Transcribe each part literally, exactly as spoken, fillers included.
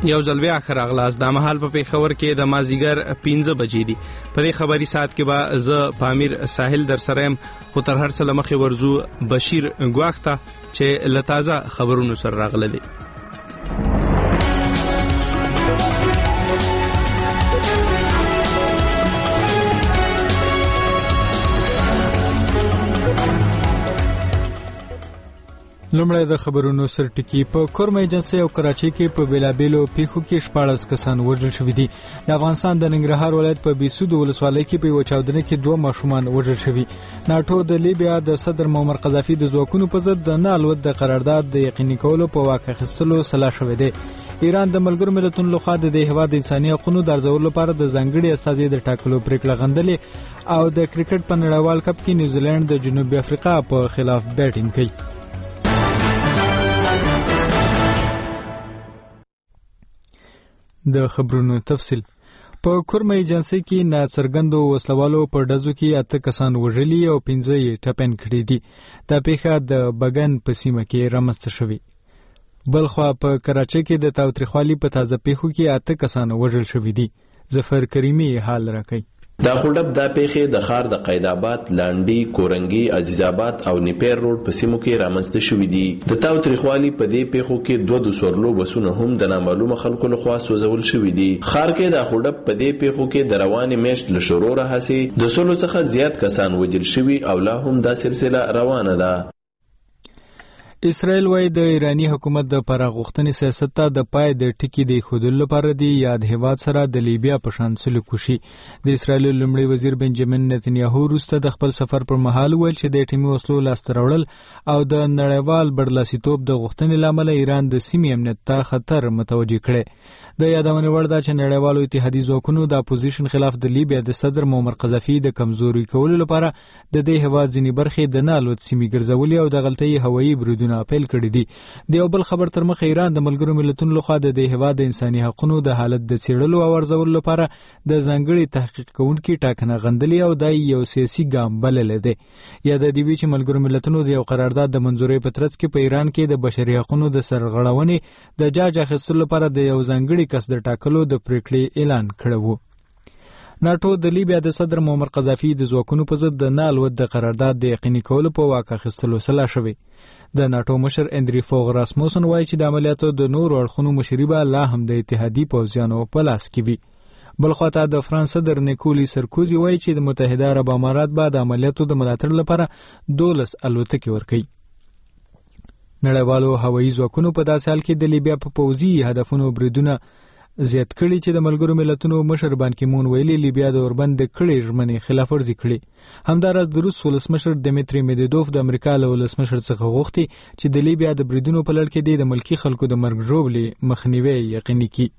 یو ځل بیا ښه راغلاست. دا مهال په پېښور کې د مازدیګر پنځه بجې دي. په دې خبري ساعت کې به زه پامیر ساحل در سره یم، خو تر هر څه مخکې ورځو بشیر ګواښ ته چې له تازه خبرونو سره راغلی. لومړی د خبرونو سر ټکی. په کورم ایجنسي او کراچۍ کې په بیلابیلو پیښو کې شپاړس کسان وژل شوي دي. د افغانستان د ننګرهار ولایت په بیسود ولسوالۍ کې په یو چاودنه کې دوه ماشومان وژل شوي. ناټو د لیبیا د صدر معمر قذافي د ځواکونو په ضد د نه الوت د قرارداد د یقیني کولو په واک اخیستلو سلا شوی دی. ایران د ملګرو ملتونو لخوا د دې هیواد د انساني حقوقو د ارزولو لپاره د ځانګړي استازي د ټاکلو پریکړه غندلې او د کرکټ په نړیوال کپ کې نیوزیلند د جنوبي افریقا په خلاف بیټینګ کوي. د خبرونو تفصیل. په کورم ایجنسي کې ناڅرګندو وسلوالو په ډزو کې اته کسان وژلي او پنځه یې ټپین کړي دي. دا پیښه د بګن په سیمه کې رامنځته شوې. بلخوا په کراچۍ کې د تاوتریخوالي په تازه پیښو کې اته کسان وژل شوي دي. ظفر کریمي حال راکوي. دا خړډب دا پیښې د خار د قیداباد، لانډي، کورنګي، عزیزاباد او نیپیر روډ په سیمو کې رامنځته شوې دي. د تاوتریخوالي په دې پیښو کې دوه د سورلو بسونه هم د نامعلومه خلکو لخوا سوځول شوي دي. خار کې دا خړډب په دې پیښو کې د روانې میاشت له شروع راهیسې د سلو څخه زیات کسان وژل شوي او لا هم دا سلسله روانه ده. اسرائیل وايي د ایرانی حکومت د پراغښتنې سیاست ته د پای د ټکی د خودلو لپاره دی یاد هیواد سره د لیبیا په شان سلوک وشي. د اسرائیل لومړي وزیر بنجامین نتنیاهو وروسته د خپل سفر پر مهال ویل چې د ټیمي وسلو لاسته راوړل او د نړیوال برلاسیتوب د غوښتنې لامل ایران د سیمې امنیت ته خطر متوجه کړي. د یادونې وړ ده چې نړیوالو اتحادیې ځواکونو د اپوزیشن خلاف د لیبیا د صدر معمر قذافي د کمزوري کولو لپاره د دې هیواد ځینې برخې د نه الوت سیمې ګرځولې او د غلطۍ هوایي برودونه اپیل کړی دي. د یو بل خبر تر مخه ایران د ملګرو ملتونو لخوا د دې هیواد د انساني حقوقو د حالت د څېړلو او ارزولو لپاره د ځانګړي تحقیق کوونکي ټاکنه غندلې او د یو سیاسي ګام بللې ده. یا د دې چې ملګرو ملتونو د یو قرارداد د منځورۍ په ترڅ کې په ایران کې د بشري حقوقو د سرغړونې د جاج اخیستلو لپاره د یو ځانګړي کس د ټاکلو د پریکړې اعلان کړو. ناټو د لیبیا د صدر معمر قذافي د ځواکونو په ضد د نه الوت د قرارداد د یقیني کولو په واک اخیستلو سلا شوی. د ناټو مشر اندری فوغ راسموسن وایي چې د عملیاتو د نورو اړخونو مشري به لا هم د اتحادي پوځیانو په لاس کې وي. بلخوا ته د فرانس صدر نیکولی سرکوزي وایي چې د متحده عرب امارات به د عملیاتو د ملاتړ لپاره دولس الوتکې ورکوي. نړیوالو هوایي ځواکونو په داسې حال کې د لیبیا په پوځي هدفونو بریدونه زیات کړي چې د ملګرو ملتونو مشر بان کی مون ویلي لیبیا د اوربند د کړې ژمنې خلاف ورزي کړي. همداراز د روس ولسمشر دمیتری میدوف د امریکا له ولسمشر څخه غوښتي چې د لیبیا د بریدونو په لړ کې د ملکی خلکو د مرګ ژوبلې مخنیوي یقیني کړي.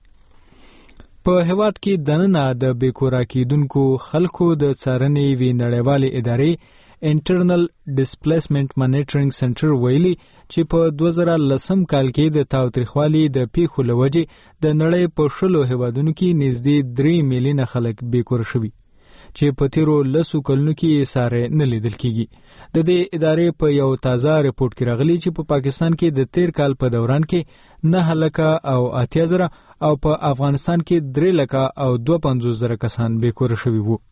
په هیواد کې دننه د بیکورا کېدونکو خلکو د څارنې وی نړیوالې ادارې انټرنل ډیسپلیسمنت مانیټرینګ سنټر ویلي چې په دوه زره لسم کال کې د تاوتریخوالي د پیښو له وجې د نړۍ په شلو هیوادونو کې نږدې درې میلیونه خلک بیکور شوي چې په تیرو لسو کلونو کې سارې نه لیدل کیږي. د دې ادارې په یو تازه ریپورت کې راغلي چې په پاکستان کې د تیر کال په دوران کې نه لکه او اتیا زره او په افغانستان کې درې لکه او دوه پنځوس زره کسان بیکور شوي وو.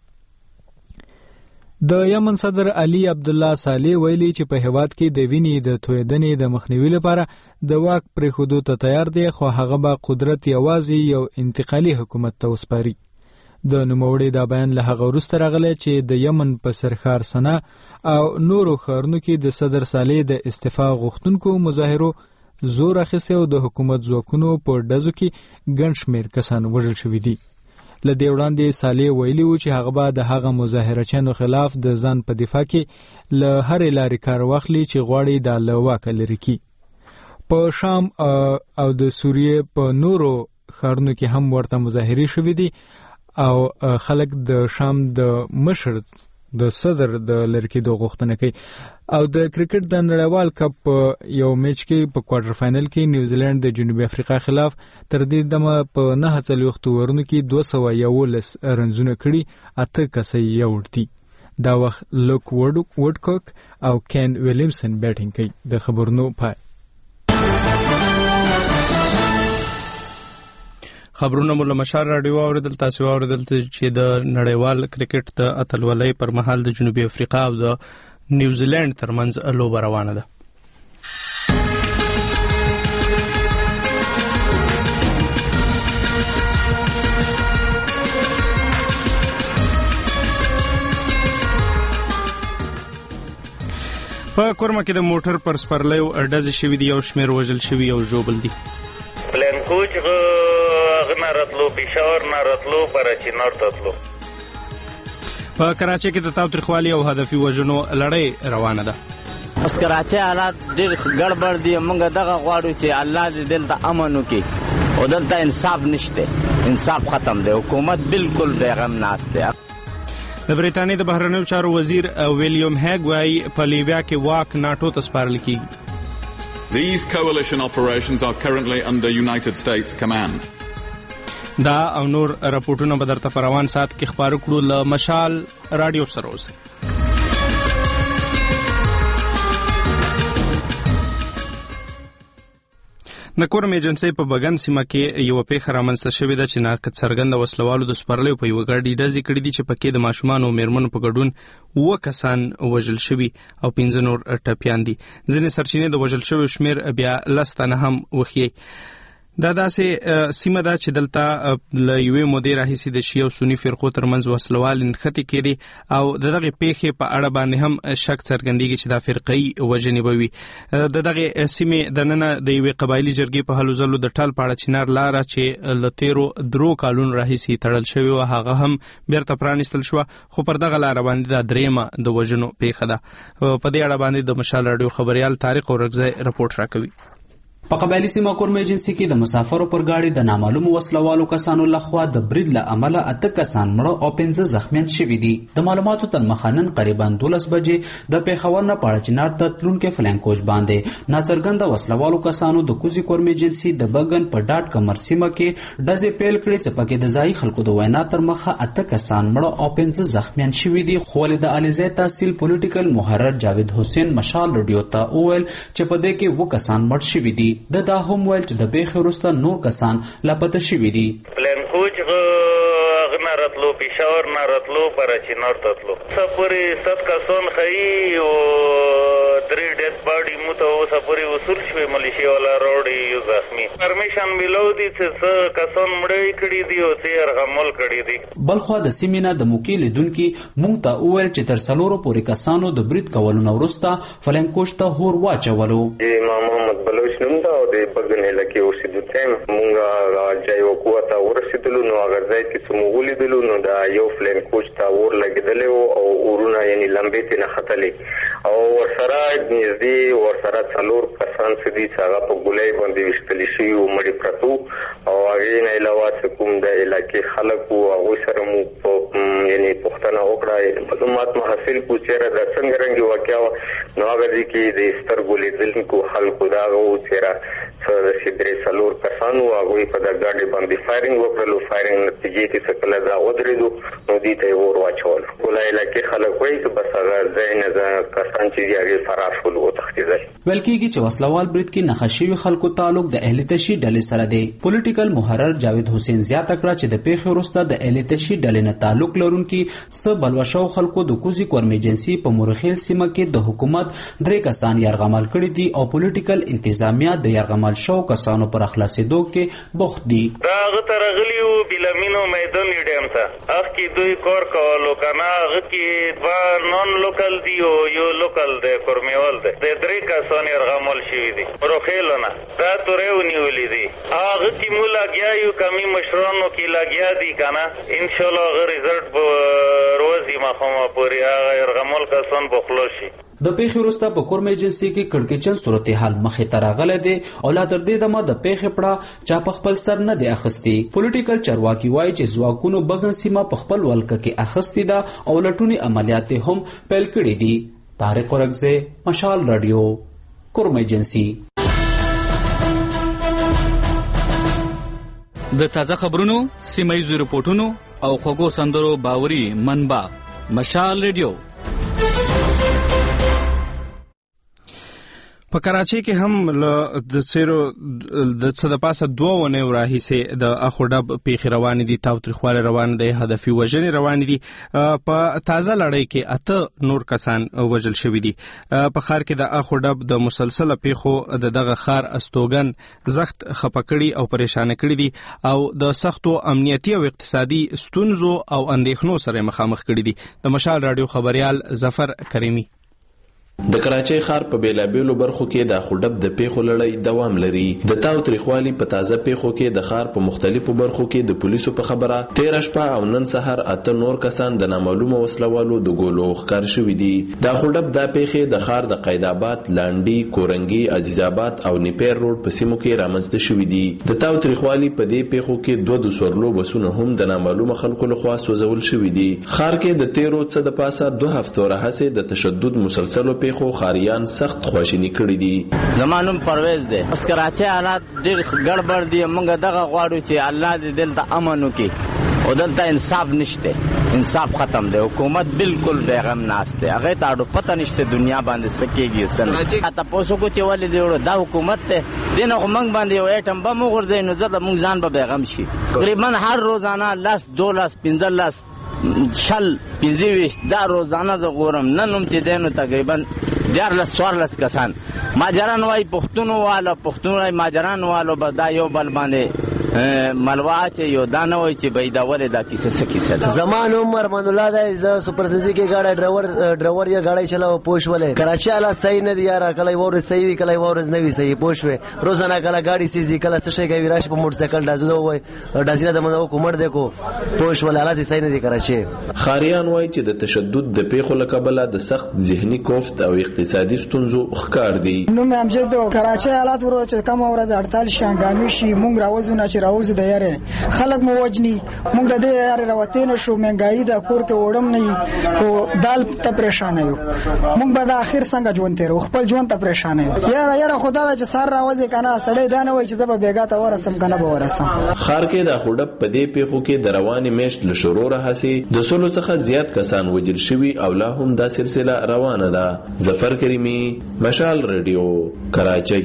د یمن صدر علي عبدالله صالح ویلي چې په هیواد کې د وینې د تویدنې د مخنیوي لپاره د واک پرېښودو ته تیار دی، خو هغه به قدرت یوازې یو انتقالي حکومت ته وسپاري. د نوموړي دا بیان له هغه وروسته راغلی چې د یمن په سرښار سنا او نورو ښارونو کې د صدر صالح د استعفا غوښتونکو مظاهرو زور اخیستی او د حکومت ځواکونو په ډزو کې ګڼ شمېر کسان وژل شوي دي. له دې وړاندې صالح ویلي و چې هغه به د هغه مظاهرچیانو خلاف د ځان په دفاع کې له هرې لارې کار واخلي چې غواړي دا له واکه لرې کړي. په شام او د سوریې په نورو ښارونو کې هم ورته مظاهرې شوې دي او خلک د شام د مشر د صدر د لرې کېدو غوښتنه کوي. او د کرکټ د نړیوال کپ یو میچ کې په کوارټر فاینل کې نیوزیلند د جنوبي افریقا خلاف تر دې دمه په نهه څلوېښتو اورونو کې دوه سوه یولس رنزونه کړي، اته کسه یې وړتي. دا وخت لوک وډکوک او کین ویلیمسن بیټینګ کوي. د خبرونو پای. خبرونه مو له مشال راډیو اوریدل. تاسو اوریدل چې د نړیوال کرکټ د اتلولۍ پر مهال د جنوبي افریقا او د نیوزیلند ترمنځ لوبه روانه ده. په کورما کې د موټر پر سپرلیو ډزې شوي دي، یو شمېر وژل شوي او ژوبل دي. پلان کوچ غنا راتلو پېښور نه راتلو پراچینار ته تلو. په کراچۍ کې د تاوتریخوالي او هدفي وژنو لړۍ روانه ده. اس کراچۍ حالات ډېر ګډوډ دي. موږ دغه غواړو چې الله دې دلته امن وکړي او دلته انصاف نشته، انصاف ختم دی، حکومت بالکل بیغم ناست دی. د بریتانیې د بهرنیو چارو وزیر ویلیام هیګ وايي په لیبیا کې واک ناټو ته سپارل کیږي. These coalition operations are currently under United States command. دا او نور راپورټونه به درته په روان ساعت کې خپاره کړو. له مشال راډیو سره اوسئ. د کورم ایجنسۍ په بګن سیمه کې یو پیښه رامنځته شوې ده چې ناقد څرګنده وسلوالو د سپرلیو په یوه ګاډي ډزې کړي دي چې پکې د ماشومانو او میرمنو په ګډون اووه کسان وژل شوي او پنځه نور ټپیان دي. ځینې سرچینې د وژل شویو شمېر بیا لس تنه هم وښیي. دا داسې سیمه ده چې دلته له یوې مودې راهیسې د شیعه او سني فرقو ترمنځ وسلوال نښتې کېدې او د دغې پیښې په اړه باندې هم شک څرګندېږي چې دا فرقه‌یي وژنې به وي. د دغې سیمې دننه د یوې قبایلي جرګې په هلو ځلو د ټال پاړه چنار لاره چې له تیرو درو کالونو راهیسې تړل شوې وه هغه هم بیرته پرانیستل شوه، خو پر دغه لاره باندې دا درېیمه د وژنو پیښه ده. په دې اړه باندې د مشال راډیو خبریال طارق اورکزی رپورټ راکوي. په قبایلي سیمه کورم ایجنسۍ کې د مسافرو پر گاډي د نامعلومو وسلوالو کسانو لخوا د برید له امله اته کسان مړه او پنځه زخمیان شوي دي. د معلوماتو تر مخه نن قریبا دولس بجې د پیښور نه پاړچینار ته تلونکي فلانکوچ باندې ناڅرګنده وسلوالو کسانو د کوزي کورم ایجنسۍ د بګن په ډاټ کمر سیمه کې ډزې پیل کړې چې پکې د ځایي خلکو د وینا تر مخه اته کسان مړه او پنځه زخمیان شوي دي. خو د علیزی تحصیل پولیټیکل محرر جاوید حسین مشال رادیو ته وویل چې په دې کې اووه کسان مړ شوي دي. د دا هم ویل چې د پیښې وروسته نور کسان لاپته شوي دي. پلان کوچ غنا راتلو پېښور نه راتلو پراچینار ته تلو. سپورې ست کسان ښایي او درې ډیډ باډي مو ته اوسه پورې وصول شوې، ملیشیا والا راوړي یو زخمي. پرمیشن میلو دي چې څه کسان مړه کړي دي او څه یرغمل کړي دي. بلخوا د سیمې نه د موقع لیدونکي موږ ته وویل چې تر څلورو پورې کسانو د برید کولو نه وروسته فلانکوچ ته هور واچولو. محمد بلوچ نوم ده او د بګن علاقې اوسېدونکی یم. موږ جای وقوع ته ورسېدلو نو هغه ځای کې چې موږ ولیدلو نو د یو فلانکوچ ته اور لګېدلی و او اورونه یعنې لمبې ترې نه ختلې او ورسره نږدې ورسره څلور کسان څه دي چې هغه په ګولۍ باندې ویشتلي شوي وو، مړي پرته او هغې نه علاوه چې کوم د علاقې خلک وو هغوی سره مو یعنې پوښتنه وکړه، معلومات مو حاصل کړو چېرې دا څنګه رنګې واقعه وه. نو هغه ځای کې د سترګو لیدونکو خلکو دا هغه و چې را څه داسې درې څلور کسان وو، هغوی په د ګاډۍ باندې فایرنګ وکړلو. فایرنګ نتیجې کې څه کله دا ودرېدو نو دوی ته یې اور واچولو. ټوله علاقې خلک وایي چې بس هغه ځای نه کسان چې دي هغې فرار شول وتښتېدل. ویل کېږي چې وسلوال برید کې نښه شوي خلکو تعلق د اهل تشي ډلې سره دی. پولیټیکل محرر جاوید حسین زیاته کړه چې د پیښې وروسته د اهل تشي ډلې نه تعلق لرونکي څه بلوشو خلکو د کوزي کورم ایجنسۍ په مورخیل سیمه کې د حکومت درې کسان یرغمل کړي دي او پولیټیکل انتظامیه د یرغمل شو کسانو پر اخلاصېدو کې بوخت دي. دا هغه ته راغلي وو بلامینو میدان ډیم ته، هغه کې دوی کار کولو که نه، هغه کې دوه نان لوکل دي او یو لوکل دی کورمیوال دی. د درې کسان یرغمل شوي دي مورخیلو نه، دا تورې ونیولې دي. هغه کې مو لګیا یو کمی مشرانو کې لګیا دي که نه، انشاءالله هغه ریزلټ به روځي ماښامه پورې هغه یرغمل کسان به خلاص شي. د پیښې وروسته په کورم ایجنسۍ کې کړکېچن صورتحال مخې ته راغلی دی او لا تر دې دمه د پیښې پړه چا په خپل سر نه دی اخیستی. پولیټیکل چارواکي وایي چې ځواکونو بګن سیمه په خپل ولکه کې اخیستې ده او لټونې عملیات هم پیل کړي دي. طارق اورکزی، مشال راډیو، کورم ایجنسۍ. د تازه خبرونو، سیمه ییزو رپورټونو او خوږو سندرو باوري منبع مشال راډیو. په کراچۍ کې هم له د سیرو د څه د پاسه دوه ونې راهیسې د اخوډب پیښې روانې دي، تاوتریخوالی روان دی، هدفي وژنې روانې دي. په تازه لړۍ کې اته نور کسان وژل شوي دي. په ښار کې د اخوډب د مسلسله پیښو د دغه ښار استوګن زخت خپه کړي او پریشانه کړي دي او د سختو امنیتي او اقتصادي ستونزو او اندېښنو سره مخامخ کړي دي. د مشال رادیو خبريال ظفر کریمی. د کراچۍ ښار په بیلابیلو برخو کې د اخوډب د پیښو لړۍ دوام لري. د تاوتریخوالي په تازه پیښو کې د ښار په مختلفو برخو کې د پولیسو په خبره تېره شپه او نن سهار اته نور کسان د نامعلومه وسلوالو د ګولو ښکار شوي دي. د اخوډب دا پیښې د ښار د قیدآباد، لانډي، کورنګي، عزیزاباد او نیپیر روډ په سیمو کې رامنځته شوي دي. د تاوتریخوالي په دې پیښو کې دوه د سورلو بسونه هم د نامعلومه خلکو لخوا سوځول شوي دي. ښار کې د تیرو څه د پاسه دوه هفتو راهیسې د تشدد مسلسلو پیښو خاریان سخت خواشینی کړي دي. زمانم پرویز دی. اس کراچۍ حالات ډېر ګډوډ دي. موږ دغه غواړو چې الله دې دلته امن وکړي او دلته انصاف نشته، انصاف ختم دی. حکومت بالکل بیغم ناست دی. هغه ته اډو پته نشته دنیا باندې سکیږي سن. تاسو کو چې ولې دی دا حکومت ته دینه موږ باندې یو اټم بم وغورځي نو زړه موږ ځان به بیغم شي. تقریبا هر روزانه لاس دولاس پنځلس شل پنځويش دا روزانه زه ګورم. نن هم چې دینو تقریبا دیارلس سوارلس کسان ماجران وای پښتون والا پښتون وای ماجران والو به دا یو بل باندې ملوا چې یو دانه وای چې بيدا ولې دا کیسه څه کیسه ده. زمان عمر من الله دا ز سپر سزي کې گاډي ډرایور ډرایور یا گاډي چلاو پوش ولې کراچي حالات صحیح نه دي یار. کله ور صحیح وی کله ور نه وی صحیح پوش وي. روزانه کله گاډي سيزي کله څه شي کوي راش په موټر سایکل دازو وای داسره د منو کومړ دیکو پوش ولې حالات صحیح نه دي کراچي. خاریان وای چې د تشدد د پیښو لکبله د سخت ذهني کوفت او اقتصادي ستونزو ښکار دي. نو مې امجد د کراچۍ حالات ورو چې کوم ورځ هړتال شي هنګامي شي مونږ راوځو نه چې راوځو د یاره خلک مو وجني مونږ د دې یاره راوته نه شو مهنګای د کور کې وړم نه او دال ته پریشان یو. مونږ به د اخر څنګه ژوند تیر خپل ژوند ته پریشان یو. یاره یاره خدا چې سار راوځي کنه سړی دا نه وای چې زب بیګا ته ورسم کنه به ورسم. خار کې د اخوډب په دې پیښو کې د رواني میشت له شروع راهسي د سلو څخه زیات کسان وژل شوي او لا هم دا سلسله روانه ده. ظفر کریمی، مشال رادیو، کراچۍ.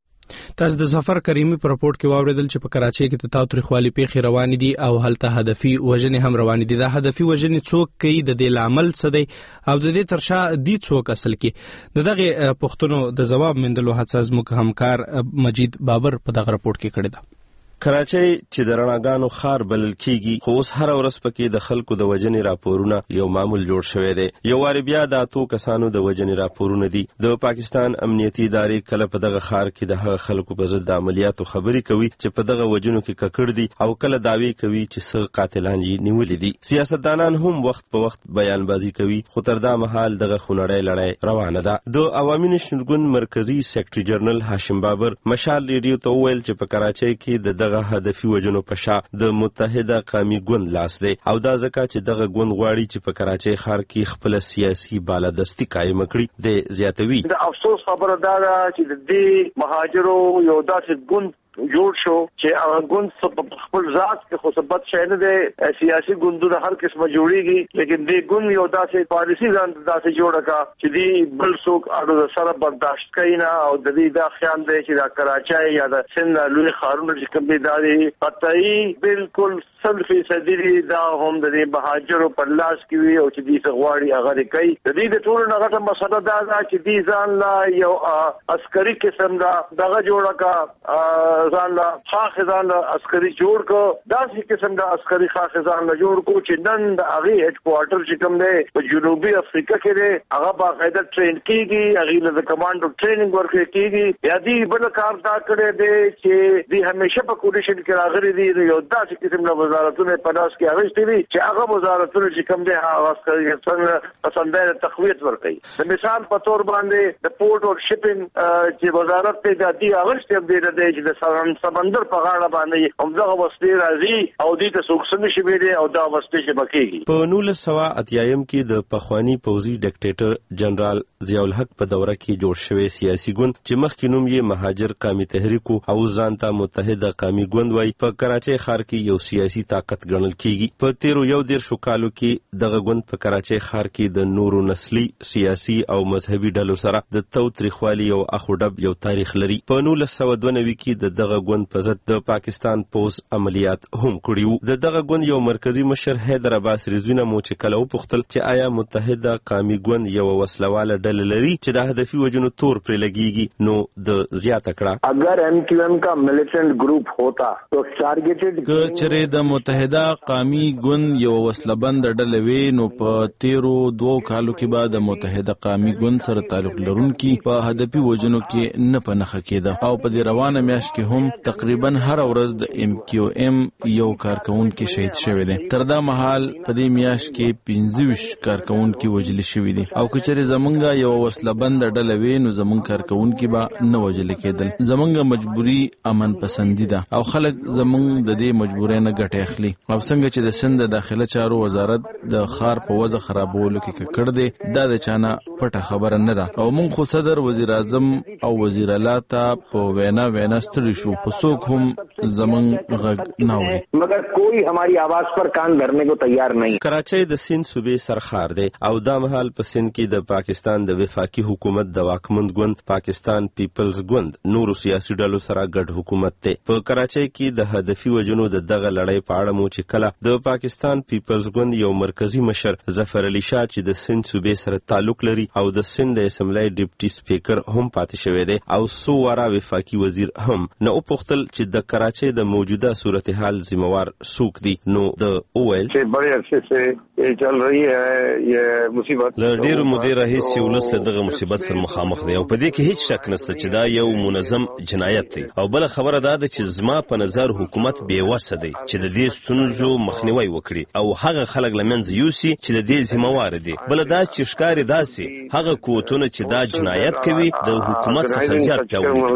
تاسو د ظفر کریمی په راپورټ کې واوریدل چې په کراچۍ کې د تاوتریخوالي پیښې روانې دي او هلته هدفي وژنې هم روانې دي. دا هدفي وژنې څوک کوي، د دې لامل څه دی او د دې ترشا دي څوک اصل کې د دغه پښتنو د جواب مندلو هڅه زموږ همکار مجید بابر په دغه راپورټ کې کړی ده. کراچۍ چې د رڼاګانو ښار بلل کیږي خو اوس هر ورځ پکې د خلکو د وژنې راپورونه یو معمول جوړ شوی دی. یو واري بیا د اتو کسانو د وژنې راپورونه دي. د پاکستان امنیتي ادارې کله په دغه ښار کې د هغه خلکو په ضد د عملیاتو خبرې کوي چې په دغه وژنو کې ککړ دي او کله دعوی کوي چې څه قاتلان یې نیولي دي. سیاستدانان هم وخت په وخت بیانبازي کوي خو تر دا مهال دغه خونړۍ لړۍ روانه ده. د عوامي نېشنل ګوند مرکزی سیکرټري جنرال هاشم بابر مشال ریډیو ته وویل چې په کراچۍ کې د دغه هدفي وژنو په شا د متحده قومي ګوند لاس دی او دا ځکه چې دغه ګوند غواړي چې په کراچۍ ښار کې خپل سیاسي بالادستي قائم کړي. د زیاتوي د افسوس خبره دا ده چې د دې مهاجرو یو داسې ګوند جوړ شو چې هغه ګوند خپل ذات کې خصوصیت شې نه ده. سیاسي ګوندونه هر قسمه جوړيږي لیکن دې ګوند یو داسې پالیسي ځان داسې جوړه کا چې دې بل څوک اړو سره برداشت کوي نه او د دې دا خیال دی چې دا کراچۍ یا د سند لوی خارونه چې کوم دي قطعي بالکل سل فیصدي دا هم د دې مهاجرو په لاس کې وي او چې دې غواړي هغه کوي. د دې د ټولو نغټه مسله دا ده چې دې ځان لا یو عسکري قسم دا دغه جوړه کا ځان لا خاخزان عسکري جوړ کو داسې قسم دا عسکري خاخزان لا جوړ کو چې نن د هغه هډ کوارټر چې کوم دی په جنوبي افریقا کې دی هغه باقاعده ټرین کیږي هغه له کمانډو ټریننګ ورکړي کیږي یا دې بل کار دا کړی دی چې دې همیشه په کوډیشن کې راغلي دي یو داسې قسم له وزارتونو په لاس کې اغشتي دي چې هغه وزارتونو چې کوم دی هغه عسکري څنګه پسندای تقویت ورکړي. د مثال په تور باندې د پورټ او شپینګ چې وزارت ته د دې اغشتي هم دی چې د سمندر په غاړه باندې همدغه وسلې راځي او دې ته څوک څه نشي ویلی او دا وسلې چې بکیږي. په نولس سوه اتیایم کې د پخوانی پوځي ډیکټیټر جنرال ضیاء الحق په دوره کې جوړ شوی سیاسي ګوند چې مخکې نوم یې مهاجر قومي تحریک او ځان ته متحده قومي ګوند وایي په کراچۍ ښار کې یو سیاسي طاقت ګڼل کیږي. په تیرو یو دیرشو کالو کې دغه ګوند په کراچۍ ښار کې د نورو نسلي سیاسي او مذهبي ډلو سره د تاوتریخوالي او اخوډب یو تاریخ لري. په نولس سوه دوه نوي کې د دغه ګوند په ضد د پاکستان پوځ عملیات هم کړي وو. د دغه ګوند یو مرکزی مشر حیدر عباس رضوی مو چې کله وپوښتل چې آیا متحده قومي ګوند یو وسلواله ډله لري چې د هدفي وجنو تور پرې لګیږي، نو د زیاته کړه اگر ایم کیو ایم کا ملیٹنٹ گروپ ہوتا تو ٹارگیٹڈ که چرې د متحده قومي ګوند یو وسلبند ډله وي نو په تیرو دوو کالو کې به د متحده قومي ګوند سره تعلق لرونکي په هدفي وجنو کې نه په نښه کېده او په دې روانه میاشت کې هم تقریبا هر ورځ د ایم کیو ایم یو کارکونکي شهید شوی دی. تر دا مهال په دې میاشت کې پنځه ویشت کارکونکي وژل شوي دي او که چرې زمونږ یو وسلبند ډله وي نو زمونږ کارکونکي به نه وژل کېدل. زمونږ مجبوري امن پسندي ده او خلک زمونږ د دې مجبورۍ نه ګټه اخلي. او څنګه چې د سند د داخله چارو وزارت د ښار په وضع خرابولو کې ککړ دی، دا د چانه پټه خبره نه ده او مونږ خو صدر وزیر اعظم او وزیر اعلی ته په وینا وینا ستړي شو، خو څوک هم زمونږ غږ نه اوري، مگر کوئی ہماری آواز پر کان دھرنے کو تیار نہیں. کراچۍ د سند صوبې سرخار دی او دا مهال په سند کې د پاکستان د وفاقي حکومت د واکمند ګوند پاکستان پیپلز ګوند نورو سیاسي ډلو سره ګډ حکومت دی. په کراچۍ کې د هدفي وجنو د دغه لړۍ په اړه مو چې کله د پاکستان پیپلز ګوند یو مرکزی مشر ظفر علي شاه چې د سند صوبې سره تعلق لري او د سند د اسمبلی ډیپټي سپیکر هم پاتې شوی دی او سو واره وفاقي وزیر هم نه وپوښتل چې د کراچۍ د موجوده صورتحال ذمہوار څوک دي، نو د اویل چې بڑے عرصے سے یہ چل رہی ہے یہ مصیبت له ډیرو مودې راهیسې ولس له دغه مصیبت سره مخامخ دی او په دې کې هیڅ شک نشته چې دا یو منظم جنایت دی. او بل خبره دا ده چې زما په نظر حکومت بې وسه دی چې د دې ستونزو مخنیوي وکړي او هغه خلک له منځه یوسي چې د دې ذمہوار دي. بل دا چې ښکاري داسې هغه قوتونه چې دا جنایت کوي د حکومت څخه زیات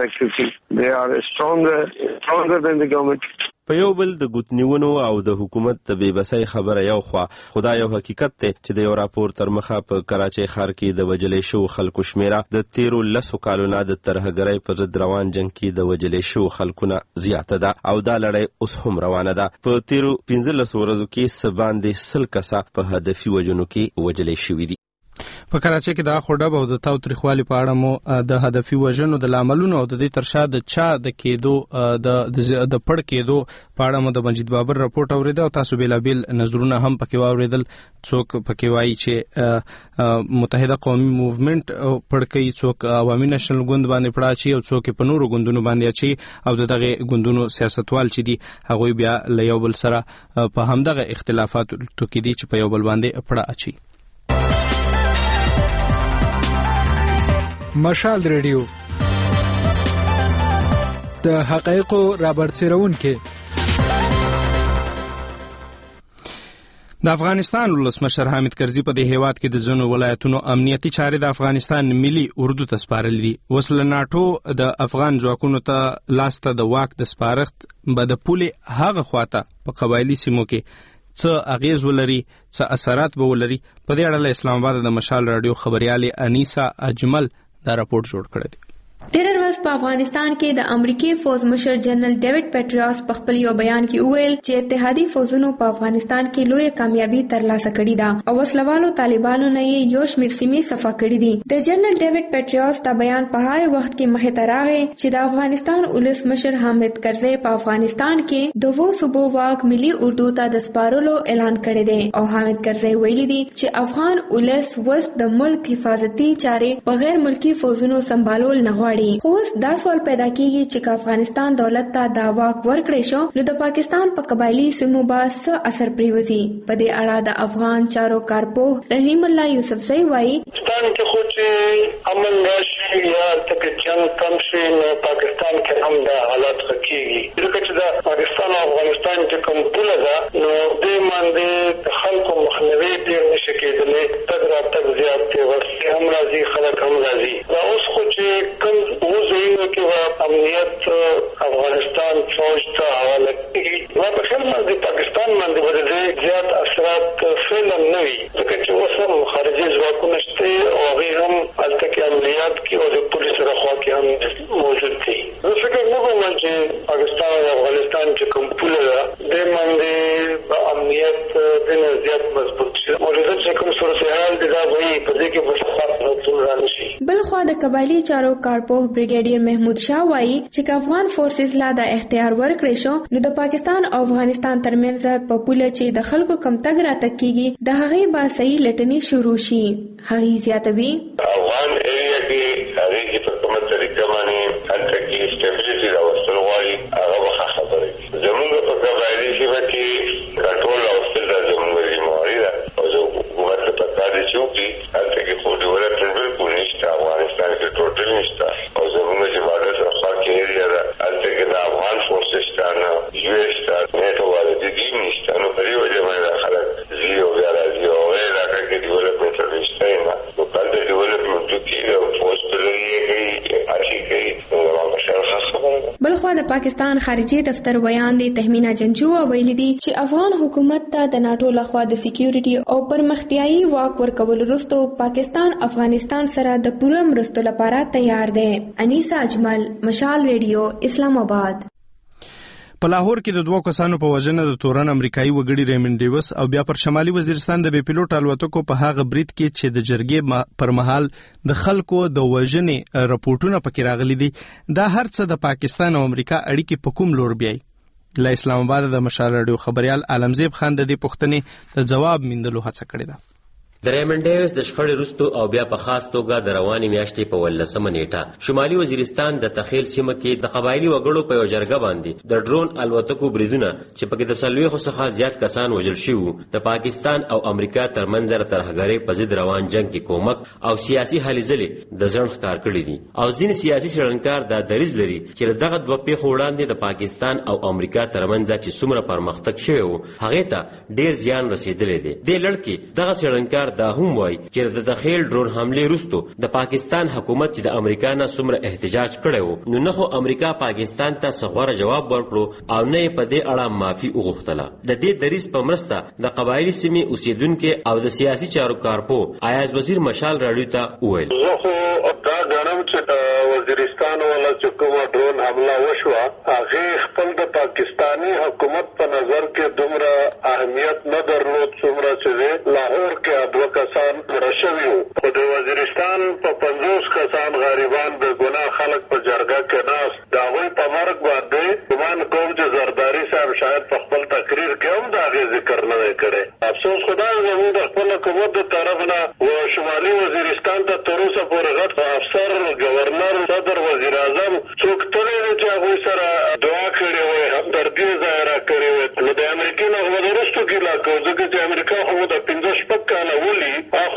پیاوړي. په یو بل د ګوتنیونو او د حکومت د بې بسۍ خبره یو خوا، خدا یو حقیقت دی چې د یو راپور تر مخه په کراچۍ ښار کې د وجلې شو خلکو شمیره د تیرو لسو کالو نه د ترهګرۍ په ضد روان جنګ کې د وجلې شو خلکونه زیاته ده او دا لړۍ اوس هم روانه ده. په تیرو پنځلسو ورځو کې څه باندې سل کسه په هدفي وجنو کې وجلې شوي دي. په کراچۍ کې د اخوډب او د تاوتریخوالي په اړه مو د هدفي وژنو د لاملونو او د دې ترشا د چا د کېدو د د پړ کېدو په اړه مو د مجید بابر راپورټ اورېده او تاسو بیلابیل نظرونه هم پکې واورېدل. څوک پکې وایي چې متحده قومي موومنت پړ کوي، څوک عوامي نشنل ګوند باندې پړ اچي او څوک په نورو ګوندونو باندې اچي او د دغه ګوندونو سیاستوال چې دي هغوی بیا له یو بل سره په همدغه اختلافاتو کې دي چې په یو بل باندې پړ اچي. مشال ریډیو د حقایقو رابرسېرون کې د افغانستان ولسمشر حامد کرزي په دې هیواد کې د ځینو ولایتونو امنیتي چارې د افغانستان ملي اردو ته سپارلې دي. وسله ناټو د افغان ځواکونو ته لاسته د واک د سپارښت به د پولې هغه خواته په قبایلي سیمو کې څه اغیز ولري، څه اثرات به ولري. په دې اړه له اسلام آباد د مشال رادیو خبريالې انیسا اجمل دا راپورټ جوړ کړی دی. تیره ورځ په افغانستان کې د امریکای فوج مشر جنرال ډیوډ پیټریوس په خپل یو بیان کې وویل چې اتحادي فوجونو په افغانستان کې لویه کامیابی ترلاسه کړې ده او وسلوالو طالبانو نه یې یو شمېر سیمې صفا کړې دي. د جنرال ډیوډ پیټریوس دا بیان په هغه وخت کې مخې ته راغی چې د افغانستان ولسمشر حامد کرزي په افغانستان کې دوو صوبو واک ملي اردو ته د سپارلو اعلان کړی دی او حامد کرزي ویلي دي چې افغان ولس وس د ملک حفاظتي چارې په غیر ملکی فوجونو سمبالول نه غواړي. خو دا سوال پیدا کیږي چې افغانستان دولت ته دا واک ورکړی شو نو د پاکستان په قبایلی سیمو باندې څه اثر پریوزي. په دې اړه د افغان چارو کارپوه رحیم الله یوسفزئی وایي پاکستان کې خو چې امن راشي یا تک جنگ کم شي نو پاکستان کې هم دا حالات کیږي. ځکه چې دا پاکستان او افغانستان چې کوم پوله ده نو دې باندې خلکو مخنیوي ډېر نشي کېدلی. تګ راتګ زیات دی، ورسې هم راځي، خلک هم راځي. دا اوس خو چې کوم وزوینو کې امنیت افغانستان فوج ته حواله کیږي. ما په خیال باندې پاکستان باندې ولې زیات اثرات فعلا نه وي ځکه چې اوس هم خارجي ځواکونه شته او هغوی هم هلته کې عملیات کوي او د پولیسو لخوا کې هم موجود دي. زه فکر نه کوم چې پاکستان او افغانستان چې کوم پوله ده دې باندې په امنیت دنه زیات مضبوط شي او لږ چې کوم صورتحال دي دا وایي په دې کې به څه رانه شي. بلخوا د قبایلی چارو کارپوه بریګیډیر محمود شاه وایي چې افغان فورسز لا د اختیار ورکړي شو نو د پاکستان او افغانستان ترمنځ په پوله چې د خلکو کم تګ راتګ کیږي د هغې به صحیح لټنې شروع شي. هغې زیاتوي افغان ایریا کې هغې کې په کومه طریقه باندې هلته کې سټیبلیټي راوستل غواړي هغه به ښه خبره وي. زموږ په قبایلي سیمه کې کنټرول راوستل دا زموږ ذمهواري ده او زه حکومت ته پکار دی چې وکړي. هلته کې خو ډیولپمنټ بالکل نشته، افغانستان کې ټوټل نشته او زموږ چې بارډر رخوا کې ایریا ده هلته کې د افغان فورسز شته نه یو ایس شته نیټو والي دې نشته. نو په دې وجه باندې دا خلک ځي او بیا راځي او هغې علاقه کې ډیولپمنټ نشته نه. نو هلته ډیولپمنټ وکړي او فوج په لرې کوي هڅې کوي نو زما په خیال ښه خبره ده. بلخوا د پاکستان خارجي دفتر ویان دی تهمینا جنجو ویلي دي چې افغان حکومت ته د ناټو لخوا د سکیورټي او پرمختیایي واک ورکول وروسته پاکستان افغانستان سره د پوره مرستو لپاره تیار دی. انیسا اجمل، مشال ریډیو، اسلام آباد. په لاهور کې د دوه کسانو په وژنه د تورن امریکایي وګړي ریمن ډیوس او بیا پر شمالي وزیرستان د بې پیلوټ الوتکو په هغه برید کې چې د جرګې پر مهال د خلکو د وژنې راپورټونه پکې راغلي دي دا هر څه د پاکستان او امریکا اړیکې په کوم لور بیایي. له اسلام آباد د مشال رادیو خبريال عالمزیب خان د دې پوښتنې د جواب موندلو هڅه کړې ده. د ریمن ډیوس د شخړې وروسته او بیا په خاص توګه د روانې میاشتې په ولسمه نیټه شمالي وزیرستان د تخیل سیمه کې د قبایلی وګړو په یو جرګه باندې د ډرون الوتکو بریدونه چې پکې د څلوېښتو څخه زیات کسان وژل شوي د پاکستان او امریکا ترمنځ د ترهګرۍ په ضد روان جنګ کې کومک او سیاسي هلې ځلې د ځنډ ښکار کړي دي او ځینې سیاسي څېړنکار دا دریځ لري چې دغه دوه پیښو وړاندې د پاکستان او امریکا ترمنځ چې څومره پرمختګ شوی و هغې ته ډېر زیان رسېدلی دی. دې لړ کې دغه څېړنکار دا هم وایي چې د تخیل ډرون حملې وروسته د پاکستان حکومت چې د امریکا نه څومره احتجاج کړی و نو نه خو امریکا پاکستان ته څه غوره جواب ورکړو او نه یې په دې اړه معافي وغوښتله. د دې دریځ په مرسته د قبایلي سیمې اوسېدونکي او د سیاسي چارو کارپوه ایاز وزیر مشال راډیو ته وویل زه خو دا ګڼم چې د وزیرستان والا چې کومه ډرون حمله وشوه هغې خپل د پاکستاني حکومت په نظر کې دومره اهمیت نه درلود څومره چې لاهور کې دوه کسان مړه شوي وو خو د وزیرستان په پنځوس کسان غریبان بې ګناه خلک په جرګه کې ناست د هغوی په مرګ باندې ګمان کوم چې زرداري صاحب شاید په خپل تقریر کې هم د هغې ذکر نه دی کړی. افسوس خو دا زموږ د خپل حکومت د طرف نه و شمالي وزیرستان ته تر اوسه پورې غټ افسر ګورنر صدر وزیر اعظم څوک تللی دی چې هغوی سره دعا کړې وای همدردي ظاهره کړې وای. نو د امریکې نه خو به د وروستو ګیله کوو ځکه چې امریکا خو د پنځه شپږ کاله ولي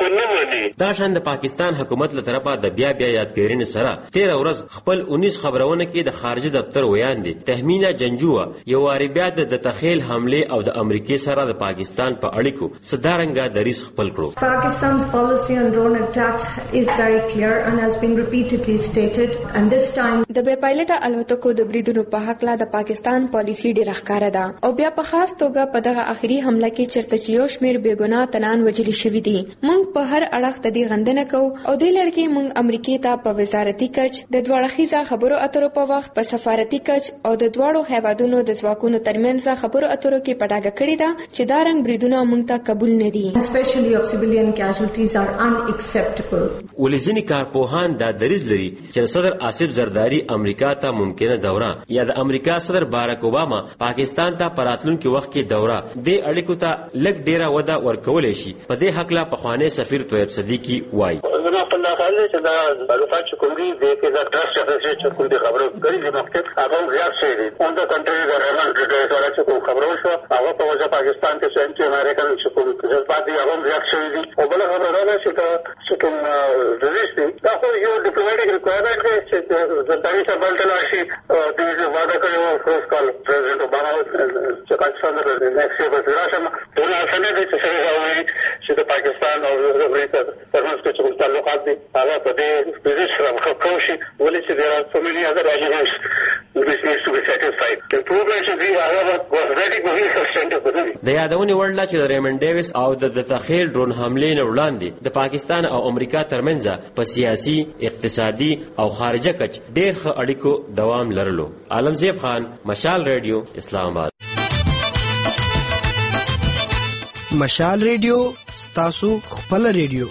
دا شان د پاکستان حکومت له طرفه د بیا بیا یادګارینې سره تیره ورځ خپل اونیس خبرونه کې د خارجي دفتر ویان دي تهمینا جنجو یو واري بیا د تخیل حمله او د امریکای سره د پاکستان په اړیکو صدارنګا دریس خپل کړو. Pakistan's policy on drone attacks is very clear and has been repeatedly stated and this time د بې پایلټه الوتکو د بریدونو په حق لا د پاکستان پالیسي ډېره ښکاره ده او بیا په خاص توګه په دغه اخري حمله کې چرته چې یو شمېر بې ګناه تنان وژلي شوي دي. موږ په هر اړخ د دې غندنه کوو او دې لړ کې موږ امریکې ته په وزارتي کچ د دوه اړخیزه خبرو اترو په وخت په سفارتي کچ او د دواړو هیوادونو د ځواکونو ترمنځ خبرو اترو کې پټاګه کړې ده چې دا رنګ بریدونه موږ ته قبول نه دي. especially of civilian casualties are unacceptable. ولځنی کارپوهان دا دریځ لري چې صدر آصف زرداری امریکا ته ممکنه دوره یا د امریکا صدر باراک اوباما پاکستان ته پراتلونکو وخت کې دوره د اړیکو ته لږ ډیره وده ورکولې شي. په دې حق لا پخوانی سفیر تویب صدیقی وایي زما په خیال دی چې دا معلومات چې کوم دي د کې دا ټرست افیسر چې کوم دي خبرو کوي د مخکې هغه زیات شي دي اون د کنټري د رمن ډیټیل سره چې کوم خبرو شو هغه په وجه پاکستان کې سنټي امریکن چې کوم څه پاتې هغه زیات شي دي او بل خبره ده چې چې کوم ريزيست دا خو یو ډیپلوماټیک ریکوایرمنت دی چې د تاریخ بلټ لاشي د دې وعده کړو فرست کال پریزیډنت اوباما چې پاکستان د نیکسټ وزیر اعظم مناسبه ده چې سره راوړي چې د پاکستان او د امریکا ترمنځ کې چې تعلقات دي هغه په دې پوزیشن سره کوشي ولې چې there are so many other arguments which needs to be satisfied. The progress of the Arab was very very sustainable. د یادونې وړ لا چې د ریمن ډیویس او د تخیل ډرون حملې نه وړاندې د پاکستان او امریکا ترمنځ په سیاسي، اقتصادي او خارجه کچ ډېر ښه اړیکو دوام لرلو. عالمزیب خان، مشال ریډیو، اسلام آباد. مشال ریډیو ستاسو خپل ریډیو.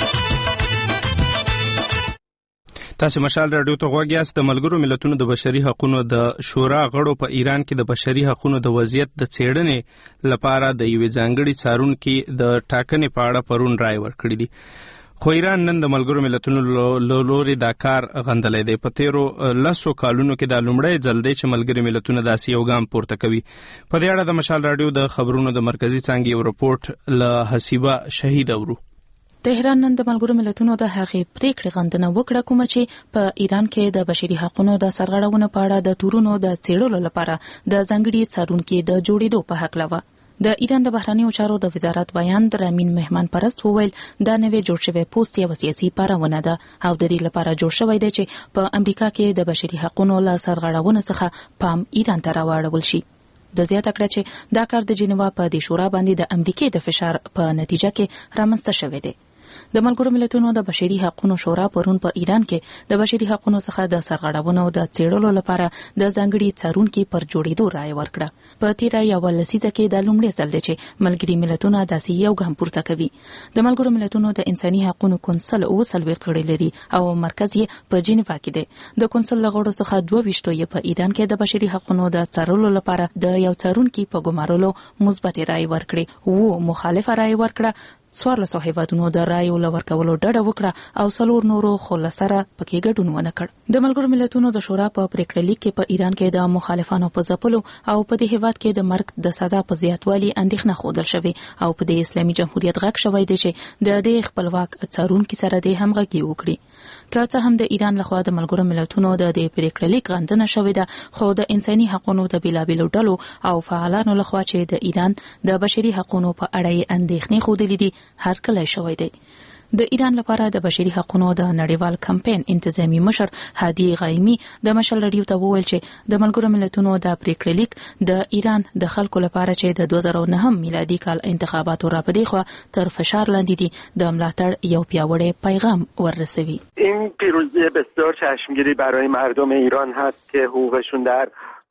تاسو مشال رادیو ته غوږ یاست. د ملګرو ملتونو د بشري حقوقو د شورا غړو په ایران کې د بشري حقوقو د وضعیت د څېړنې لپاره د یوې ځانګړي څارونکي د ټاکنې په اړه پرون رائے ورکړې دي. خو ایران نن د ملګرو ملتونو له لوري دا کار غندلی دی. په تیرو لسو کالونو کې دا لومړی ځل دی چې ملګري ملتونه داسې یو ګام پورته کوي. په دې اړه د مشال رادیو د خبرونو د مرکزي څانګې یو رپورټ له حسیبه شهید اورو. تهران نن د ملګرو ملتونو د هغې پریکړې غندنه وکړه کومه چې په ایران کې د بشري حقوقو د سرغړونو په اړه د تورونو د څېړلو لپاره د ځانګړي څارونکي د جوړېدو په هکله وه. د ایران د بهرنیو چارو د وزارت بیان رامین مهمان پرست وویل دا نوې جوړ شوی پوسټ یو سیاسي پارونه ده او د دې لپاره جوړ شوی دی چې په امریکا کې د بشري حقوقو له سرغړونو څخه پام ایران ته راوړل شي. د زیاته کړه چې دا کار د جنیوا په د شورا باندې د امریکای د فشار په نتیجه کې رامنځته شوی دی. د ملګرو ملتونو د بشري حقوقو شورا پرون په ایران کې د بشري حقوقو څخه د سرغړونو د څېړلو لپاره د ځانګړي څارونکي پر جوړېدو رائے ورکړه. په تیر یو لسیزه کې د لومړي ځل دی چې ملګري ملتونه داسې یو ګام پورته کوي. د ملګرو ملتونو د انساني حقوقو کونسل او څلوېښت غړي لري او مرکز یې په جنیوا کې دی. د کونسل غړو څخه دوه ویشتو یې په ایران کې د بشري حقوقو د څارلو لپاره د یو څارونکي په ګمارلو مثبت رائے ورکړي او مخالف رائے ورکړه. څوارلسو هیوادونو د رایو لورکولو ډډه وکړه او څلور نورو خلصره پکې ګډون ونه کړ. د ملګرو ملتونو د شورا په پریکړه لیک کې په ایران کې د مخالفانو په ځپلو او په دې هیواد کې د مرګ د سزا په زیاتوالي اندېښنه ښودل شوې او په د اسلامي جمهوریت غږ شوی دی چې د دې خپلواک څارونکي سره د همغږي وکړي. که څه هم د ایران لخوا د ملګرو ملتونو د دې پریکړه لیک غندنه شوې ده خو د انساني حقوقو د بیلابیلو ډلو او فعالانو لخوا چې د ایران د بشري حقوقو په اړه اندېښنې ښودلې دي هر کله شوی دی. د ایران لپاره د بشري حقوقو د نړیوال کمپاین انتظامی مشر هادي غایمی د مشال رادیو ته وویل چې د ملګرو ملتونو د پریکړې لیک د ایران د خلکو لپاره چې د دوه زره و نه میلادي کال انتخاباتو را پدې خو تر فشار لاندې دي د ملاتړ یو پیاوړی پیغام ورسوي. این پیروزی بسیار چشمگیری برای مردم ایران هست که حقوقشون در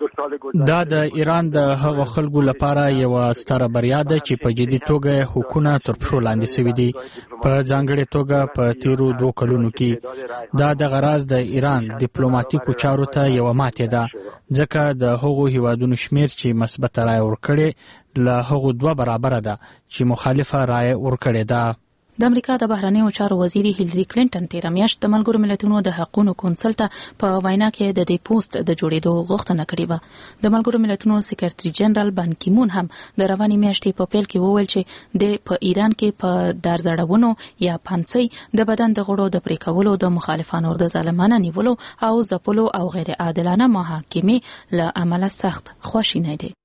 دا د ایران د هغو خلکو لپاره یو ستره بریا ده چې په جدي توګه حقوقونه تر پښو لاندې شوي دي. په ځانګړې توګه په تیرو دوه کلونو کې دا د غراز د ایران ډیپلوماټیکو چارو ته یو ماتې ده ځکه د هغو هیوادونو شمیر چې مثبت رائے ورکړي له هغو دوه برابر ده چې مخالفه رائے ورکړي ده. د امریکا د بهرنیو چارو وزیر هیلری کلینټن تیر میاشت د ملګرو ملتونو د حقوقو کونسل ته په وینا کې د دې پوسټ د جوړېدو غوښتنه کړې و. د ملګرو ملتونو سکرټري جنرال بان کی مون هم د رواني میاشتې په پیل کې وویل چې د په ایران کې په دارزړونو یا پانسۍ د بدن د غړو د پریکولو د مخالفانو د ظالمانه نیولو او ځپلو او غیر عادلانه محاکمې له امله سخت خواشینی دی.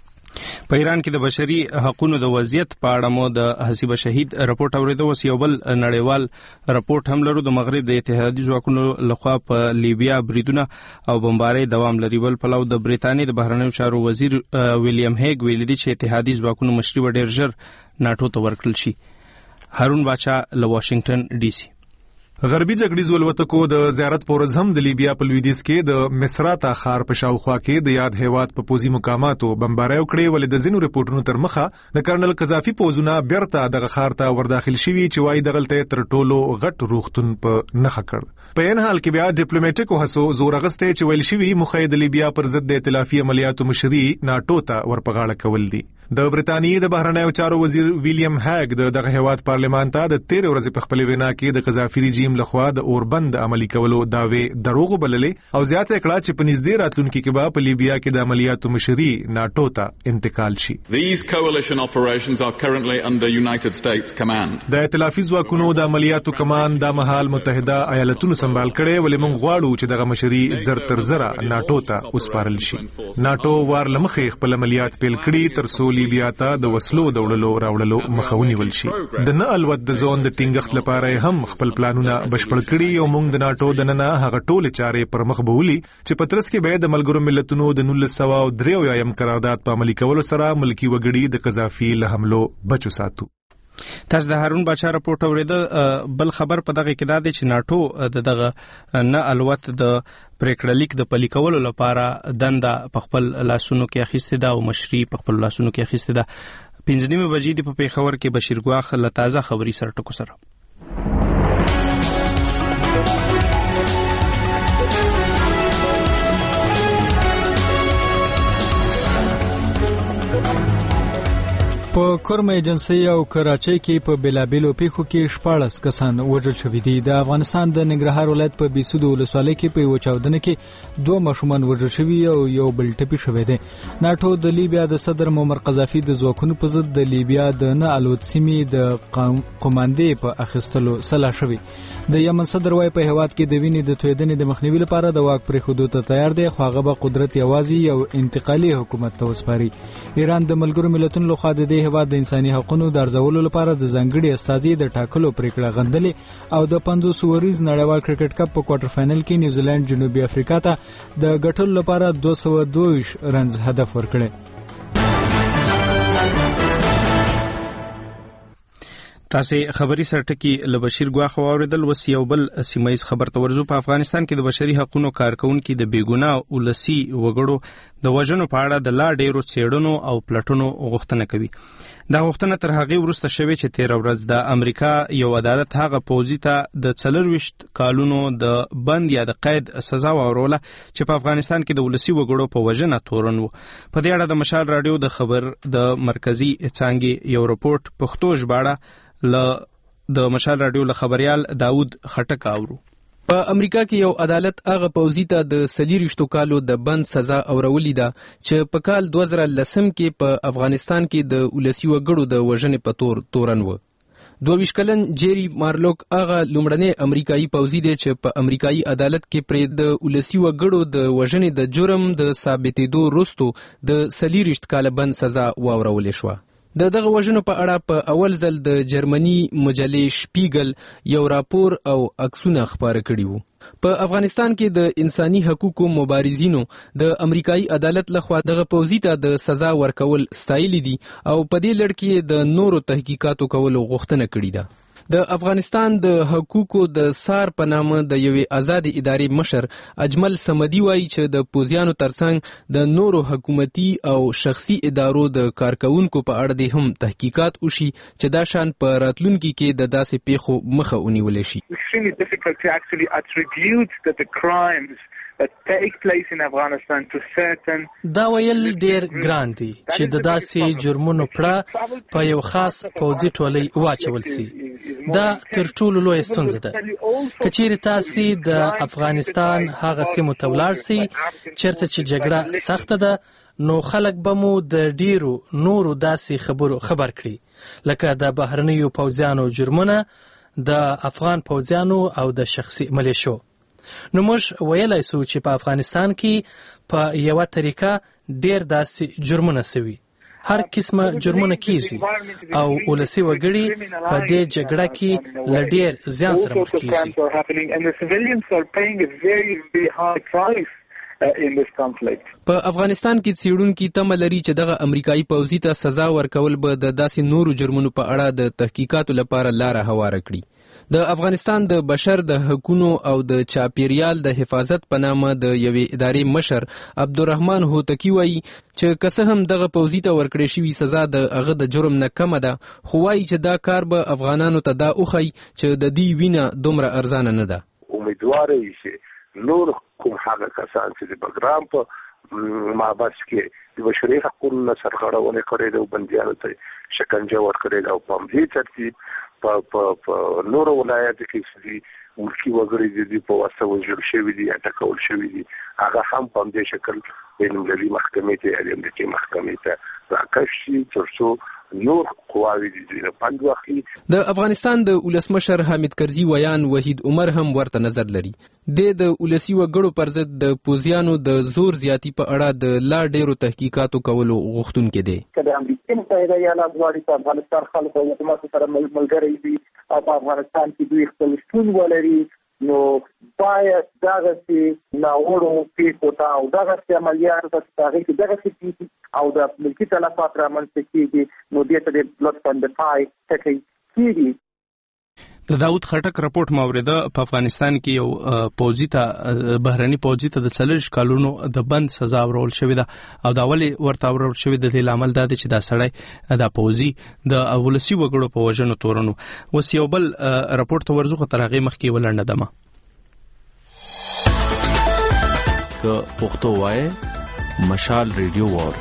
په ایران کې د بشري حقوقو د وضعیت په اړه مو د حسیبه شهید رپورټ اوریدو. وس یو بل نړیوال رپورټ هم لرو. د مغرب د اتحادیې ځواکونو لخوا په لیبیا بریدونه او بمبارۍ دوام لري. بل پلو د بریتانیې د بهرنیو چارو وزیر ویلیام هیګ ویلي دی چې اتحادیې ځواکونو مشري و ډیر ژر ناټو ته ورکړل شي. هارون باچا له واشنگټن ډي سي. غربي جګړیز ولوتکو د زیارت پورز هم د لیبیا په لویدیځ کې د مصراتا ښار په شاوخوا کې د یاد هیواد په پوزي مقاماتو بمبارۍ وکړې ولې د ځینو ریپورتونو تر مخه د کرنل قذافي پوزونه بیرته دغه ښار ته ورداخل شوي چې وايي دغلته تر ټولو غټ روغتون په نخښه کړ. په ان حال کې بیا ډیپلوماټیکو هڅو زور اغسته چې ویل شوي مخې د لیبیا پر ضد د ائتلافي عملیاتو مشري ناټو ته ورپغاړه کول دي. د برتانیې د بهرنیو چارو وزیر ویلیام هاګ د دغه هیواد پارلمان ته د تیر ورځې په خپل وینا کې د قذافي رژیم رژیم لخوا د اوربند عملی کولو داوی دروغ بللې او زیاته کړه چې په نږدې راتلونکي کې به په لیبیا کې د عملیاتو مشري ناټو ته انتقال شي. These coalition operations are currently under United States command. د ائتلافي ځواکونو د عملیاتو کمان د مهال متحده ایالاتونو سمبال کړي ولې موږ غواړو چې دغه مشري زر تر زره ناټو ته وسپارل شي. ناټو وار لمخې خپل عملیات پیل کړي تر څو لیبیا ته د وسلو د وړلو راوړلو مخه ونیول شي. د نه الوت د زون د ټینګښت لپاره هم خپل پلانونه بشپړ کړي او موږ د ناټو د ننه هغه ټولې چارې پر مخ بولي چې په ترڅ کې به د ملګرو ملتونو د نولس سوه درې اویایم قرارداد په عملي کولو سره ملکی وګړي د قذافي له حملو بچو ساتو. تاسو د هارون باچا راپورټ اوریدل. بل خبر په دغه کې دا دی چې ناټو د دغه نه الوت د پریکړه لیک د پلي کولو لپاره دنده په خپل لاسونو کې اخیستې ده او مشري په خپل لاسونو کې اخیستې ده. پنځه نیمې بجې د په پیښور کې بشیر ګواخ له تازه خبري سره ټکو سره. په کورم ایجنسی او کراچۍ کې په بلابلو پیښو کې شپاړس کسان وژل شوي دي. د افغانستان د ننګرهار ولایت په بیسود ولسوالۍ کې په یو چاودنه کې دوه ماشومان وژل شوي او یو بل ټپي شوی دی. ناټو د لیبیا د صدر معمر قذافي د ځواکونو په ضد د لیبیا د نه الوت سیمې د قوماندې په اخیستلو سلا شوی. د یمن صدر وايي په هواد کې د وینې د تویدنې د مخنیوي لپاره د واک پرېښودو ته تیار دی، خو هغه به قدرت یوازې یو انتقالي حکومت ته وسپاري. ایران د ملګرو ملتونو لخوا د دې هواد د انساني حقوقو د ارزولو لپاره د ځانګړي استازي د ټاکلو پریکړه غندلې او د پنځوس وریز نړیوال کرکټ کپ په کوارټر فائنل کې نیوزیلند جنوبي افریقا ته د ګټلو لپاره دوه سوه دوه ویشت رنز هدف ورکړي. تاسو خبري سرټکی له بشیر ګواخ اوریدل. وس یو بل سیمایز خبر ته ورزو. په افغانستان کې د بشري حقوقو کارکونکو د بیګناه ولسی وګړو د وژنو په اړه د لا ډیرو څېړنو او پلټنو غوښتنه کوي. دا غوښتنه تر هغه وروسته شوې چې تیر ورځ د امریکا یو عدالت هغه پوځي ته د څلرويشت کالونو د بند یا د قید سزا وروله چې په افغانستان کې د ولسی وګړو په وژنه تورن وو. په دې اړه د مشال رادیو د خبر د مرکزی څانګې یو رپورت پښتو ژباړه ل د مشال رادیو له خبريال داود خټک اورو. په امریکا کې یو عدالت هغه پوځي ته د سلیریشتو کالو د بند سزا اورولې ده چې په کال دوه زره لسم کې په افغانستان کې د ولسی وګړو د وژنې په تور تورن و. دوه ویشت کلن جيري مارلوک هغه لومړنی امریکایي پوځي دی چې په امریکایي عدالت کې پر د ولسی وګړو د وژنې د جرم د ثابتېدو وروسته د سلیریشت کال بند سزا واورولې شو. د دغه وژنو په اړه په اول ځل د جرمني مجلې شپیګل یو راپور او عکسونه خپاره کړي وو. په افغانستان کې د انساني حقوقو مبارزینو د امریکایي عدالت لخوا دغه پوځي ته د سزا ورکول ستایلی دي او په دې لړ کې د نورو تحقیقاتو کولو غوښتنه کړې ده. د افغانستان د حقوقو د سار په نامه د یوې آزاد ادارې مشر اجمل سمدي وایي چې د پوځیانو ترڅنګ د نورو حکومتي او شخصي ادارو د کارکونکو په اړه هم تحقیقات وشي چې دا شان په راتلونکي کې د داسې پیښو مخه ونیول شي. Extremely difficult to actually attribute that the crimes that take place in Afghanistan to certain دا ویل ډیر ګران دي چې د داسې جرمونو پړه په یو خاص پوځي ټولۍ واچول سي. دا تر ټولو لوی ستونزه ده. کچېرې تاسو د افغانستان هغه سیمو ته ولاړ سئ چیرته چې جګړه سخته ده نو خلک به مو د ډیرو نورو داسې خبرو خبر کړي لکه د بهرنیو پوځیانو جرمونه د افغان پوځیانو او د شخصي ملیشو. نو موږ ویلای سو چې په افغانستان کې په یوه طریقه ډیر داسې جرمونه سوي. هر قسمه جرمونه کیږي او ولسی وګړي په دې جګړه کې له ډیر زیان سره مخ کیږي. په افغانستان کې څېړونکي تمه لري چې دغه امریکایي پوځي ته سزا ورکول به د داسې نورو جرمونو په اړه د تحقیقاتو لپاره لاره هواره کړي. د افغانستان د بشر د حقوقو او د چاپیریال د حفاظت په نامه د یوې ادارې مشر عبدالرحمن هوتکی وایي چې که څه هم دغه پوځي ته ورکړې شوې سزا د هغه د جرم نه کمه ده، خو وایي چې دا کار به افغانانو ته دا وښیي چې د دې وینه دومره ارزانه نه ده. امیدواره ای چې نور کوم هغه کسان چې د بګرام په مابس کې د بشري حقوقو سرغړونه کړې ده او بنديانو ته شکنجه ورکړې ده او په دې ترتیب په په نور ولایتو کې چې ملکی وګړي دي په واسطه وژل شوی دي یا ټکول شوی دي هغه هم په دې شکل بین المللي محکمې ته یا امریکایي محکمې ته راکشي ترڅو نور قواوی دي د پند واخلي. د افغانستان د ولسمشر حامد کرزي ویان وحید عمر هم ورته نظر لري. د ولسی وګړو پر ضد د پوزیانو د زور زیاتی په اړه د لا ډیرو تحقیقاتو کولو غوښتونکي دي. کله امریکایي متحده ایالات غواړي په افغانستان خلکو او حکومت سره ملګری وي او په افغانستان کې دوی خپل شتون ولري نو باید دغه چې ناوړو پیښو ته او دغه عملیاتو ته هغه کې دغه چې او د ملکی تلفات رامنځته کیږي نو دې ته د لطفاً د پای ټکی کیږي. د داود خټک راپورټ مورده په افغانستان کې یو پوځي ته بهرني پوځي ته د څلور کالونو د بند سزا ورول شوې ده او دا ولي ورته ورول شوې ده د لامل دا چې دا سړی د پوځي د اولسي وګړو په وژنو تورنو. وس یو بل راپورټ ته ورزوخه ترغه مخ کې ولنډه دمه که پښتو وای مشال ریډیو وار.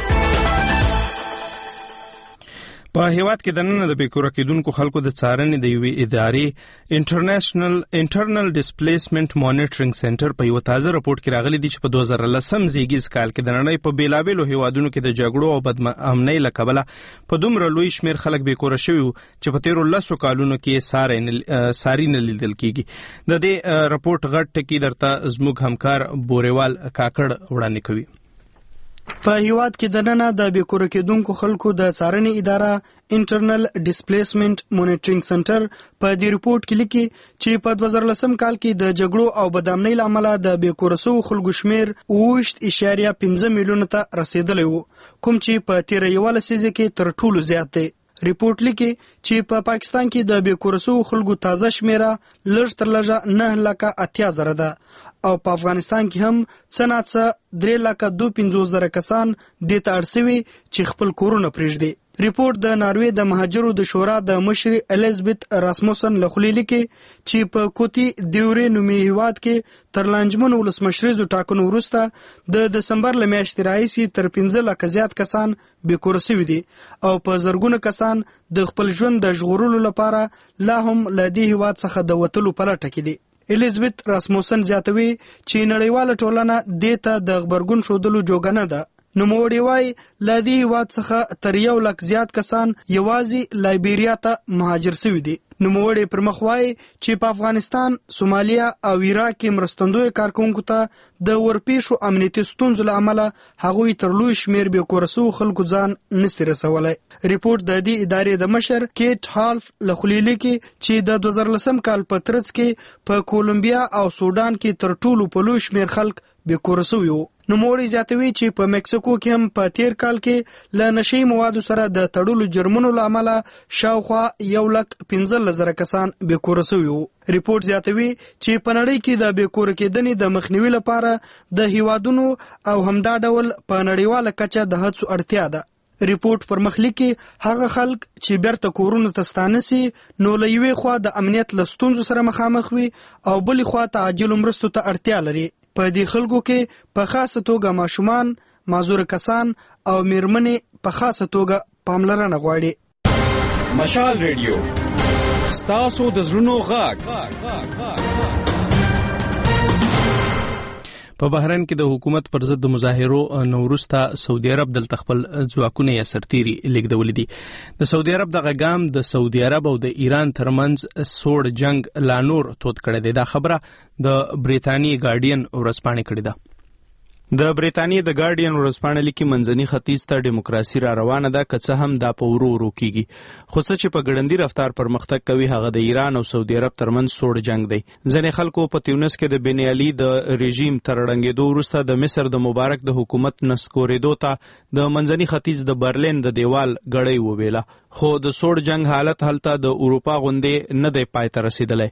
په هیواد کې د نن د بیکوره کېدونکو خلکو د څارنې د یوې ادارې انټرنیشنل انټرنل ډیسپلیسمنت مانیټرینګ سنټر په یو تازه راپورټ کې راغلي دي چې په دوه زره لسم زیږیز کال کې د نړۍ په بیلابېلو هیوادونو کې د جګړو او بدامنۍ له کبله په دومره لوی شمیر خلک بیکوره شوي وو چې په تیرو لسو کالونو کې ساري نه لیدل کېږي. د دې راپورټ غټ ټکی درته زموږ همکار بوریوال کاکړ وړاندې کوي. په هیواد کې د نن د بیکوره کېدونکو خلکو د څارنې اداره انټرنل ډیسپلیسمنت مانیټرینګ سنټر په دې ریپورت کې لیکي چې په دوه زره لسم کال کې د جګړو او بدامنۍ له امله د بیکوره شوو خلکو شمیر اووه اشاریه پنځه میلیونه ته رسیدلی وو کوم چې په تیر یو لسیزه کې تر ټولو زیات دی. ریپورت لیکي چې په پاکستان کې د بیکوره شوو خلکو تازه شمیره لږ تر لږه نه لکه اتیا زره ده او په افغانستان کې هم څه ناڅه درې لکه دوه پنځوس زره کسان دې ته اړ شوي چې خپل کورونه پرېږدي. ریپورت د ناروې د مهاجرو د شورا د مشر الیزابت راسموسن له خولې لیکي چې په کوتی دیورې نومي هیواد کې تر لانجمن ولسمشریزو ټاکنو وروسته د دسمبر له میاشتې راهیسې تر پنځه لکه زیات کسان بیکوره شوي دي او په زرګونه کسان د خپل ژوند د ژغورلو لپاره لا هم له دې هیواد څخه د وتلو په لټه کې دي. الیزابت راسموسن زیاتوي چې نړیواله ټولنه دې ته د غبرګون ښودلو جوګه نه ده. نوموړي وایي له دې هیواد څخه تر یو لک زیات کسان یوازې لایبیریا ته مهاجر شوي دي. نوموړي پر مخ وایي چې په افغانستان، سومالیا او عراق کې مرستندوی کارکونکو ته د ورپېښو امنیتي ستونزو له امله هغوی تر لوی شمیر بیکوره شوو خلکو ځان نسي رسولی. ریپورټ د دې ادارې د مشر کیټ هالف له خولې لیکي چې د دوه زره لسم کال په ترڅ کې په کولمبیا او سودان کې تر ټولو په لوی شمیر خلک بیکوره شوي وو. نوموړي زیاتوي چې په مکسیکو کې هم په تیر کال کې له نشي موادو سره د تړلو جرمونو له امله شاوخوا یو لک پنځه زره کسان بیکوره شوي وو. ریپورت زیاتوي چې په نړۍ کې د بیکوره کېدنې د مخنیوي لپاره د هیوادونو او همدا ډول په نړیواله کچه د هڅو اړتیا ده. ریپورت پر مخ لیکي هغه خلک چې بیرته کورونو ته ستانه سي نو له یوې خوا د امنیت له ستونزو سره مخامخ وي او بلې خوا ته عاجلو مرستو ته اړتیا لري. په دې خلکو کې په خاصه توګه ماشومان، معذور کسان او میرمنې په خاصه توګه پاملرنه غواړي. مشال ریډیو ستاسو د زړونو غږ. په بحرین کې د حکومت پر ضد د مظاهرو نوروسته سعودي عرب دلته خپل ځواکونه یا سرتيري لیږدولي دي. د سعودي عرب دغه ګام د سعودي عرب او د ایران ترمنځ سوړ جنگ لا نور تود کړی دی. دا خبره د بریتانیې ګارډین ورځپاڼې کړې ده. د بریتانیې د ګارډین ورځپاڼه لیکي منځني ختیځ ته دیموکراسي را روانه ده که څه هم دا په ورو ورو کیږي خو څه چې په ګړندي رفتار پرمختګ کوي هغه د ایران او سعودي عرب ترمنځ سوړ جنگ دی. ځینې خلکو په تیونس کې د بن علي د رژیم تر ړنګېدو وروسته د مصر د مبارک د حکومت نسکورېدو ته د منځني ختیځ د برلین د دیوال ګړۍ وویله خو د سوړ جنگ حالت هلته د اروپا غوندې نه دی پای ته رسېدلی.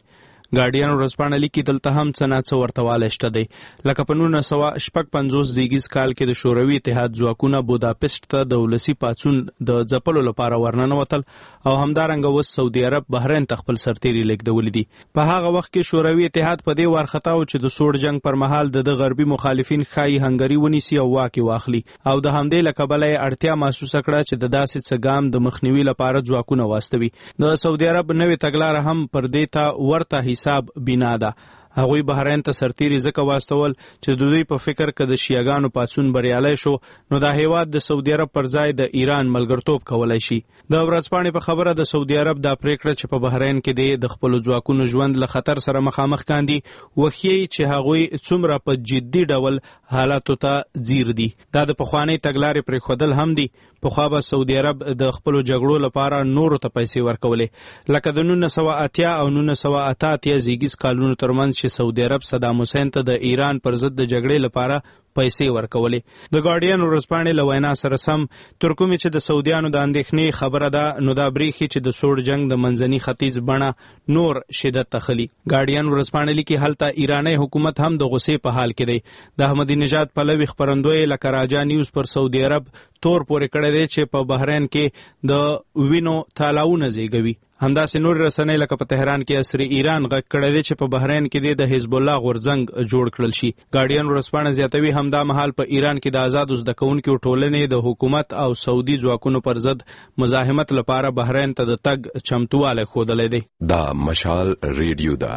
ګارډین ورځپاڼه لیکي دلته هم څه نه څه ورته والی شته دی. لکه په نولس سوه شپږ پنځوس زیږیز کال کې د شوروي اتحاد ځواکونه بوداپست ته د ولسي پاڅون د ځپلو لپاره ورننوتل او همدارنګه اوس سعودي عرب بحرین ته خپل سرتیري لیږدولي دي. په هغه وخت کې شوروي اتحاد په دې وارخطا و چې د سوړ جنگ پر مهال د غربي مخالفین ښایي هنګري ونیسي او واک واخلي او د همدې له کبله یې اړتیا محسوسه کړه چې د داسې څه ګام د مخنیوي لپاره ځواکونه واستوي. د سعودي عرب نوې تګلاره هم پر دې ته ورته حساب بنا ده. هغوی بحرین ته سرتیري ځکه واستول چې د دوی په فکر که د شیعګانو پاڅون بریالی شو نو دا هیواد د سعودي عرب پر ځای د ایران ملګرتوب کولی شي. د ورځپاڼې په خبره د سعودي عرب دا پریکړه چې په بحرین کې دی د خپلو ځواکونو ژوند له خطر سره مخامخ کاندي وښیي چې هغوی څومره په جدي ډول حالاتو ته ځیر دي. دا د پخوانۍ تګلارې پرېښودل هم دي. پخوا به سعودي عرب د خپلو جګړو لپاره نورو ته پیسې ورکولې لکه د نولس سوه اتیا او نولس سوه اته اتیا زیږیز کالونو ترمنځ چې سعودي عرب صدام حسین ته د ایران پر ضد د جګړې لپاره پیسې ورکولې. د ګارډین ورځپاڼې له وینا سره سم تر کومې چې د سعودیانو د اندېښنې خبره ده نو دا بریښي چې د سوړ جنگ د منځني ختیځ بڼه نور شدت ته خلي. ګارډین ورځپاڼې لیکي هلته ایرانی حکومت هم د غصې په حال کې دی. د احمدي نژاد پلوي خپرندوی لکه راجا نیوز پر سعودي عرب تور پورې کړی دی چې په بحرین کې د وینو تالاونه زیږوي. همداسې نور رسنۍ لکه په تهران کې عصري ایران غږ کړی دی چې په بحرین کې د حزب الله غورځنګ جوړ کړل شي. ګارډین ورځپاڼه زیاتوي همدا مهال په ایران کې د آزادو زده کوونکو ټولنې د حکومت او سعودي ځواکونو پر ضد مزاحمت لپاره بحرین ته د تګ چمتوالی ښودلی دی. دا مشال ریډیو ده.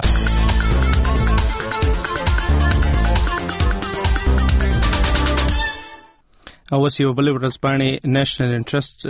او اوس یو بل ورځپاڼې نیشنل انټرست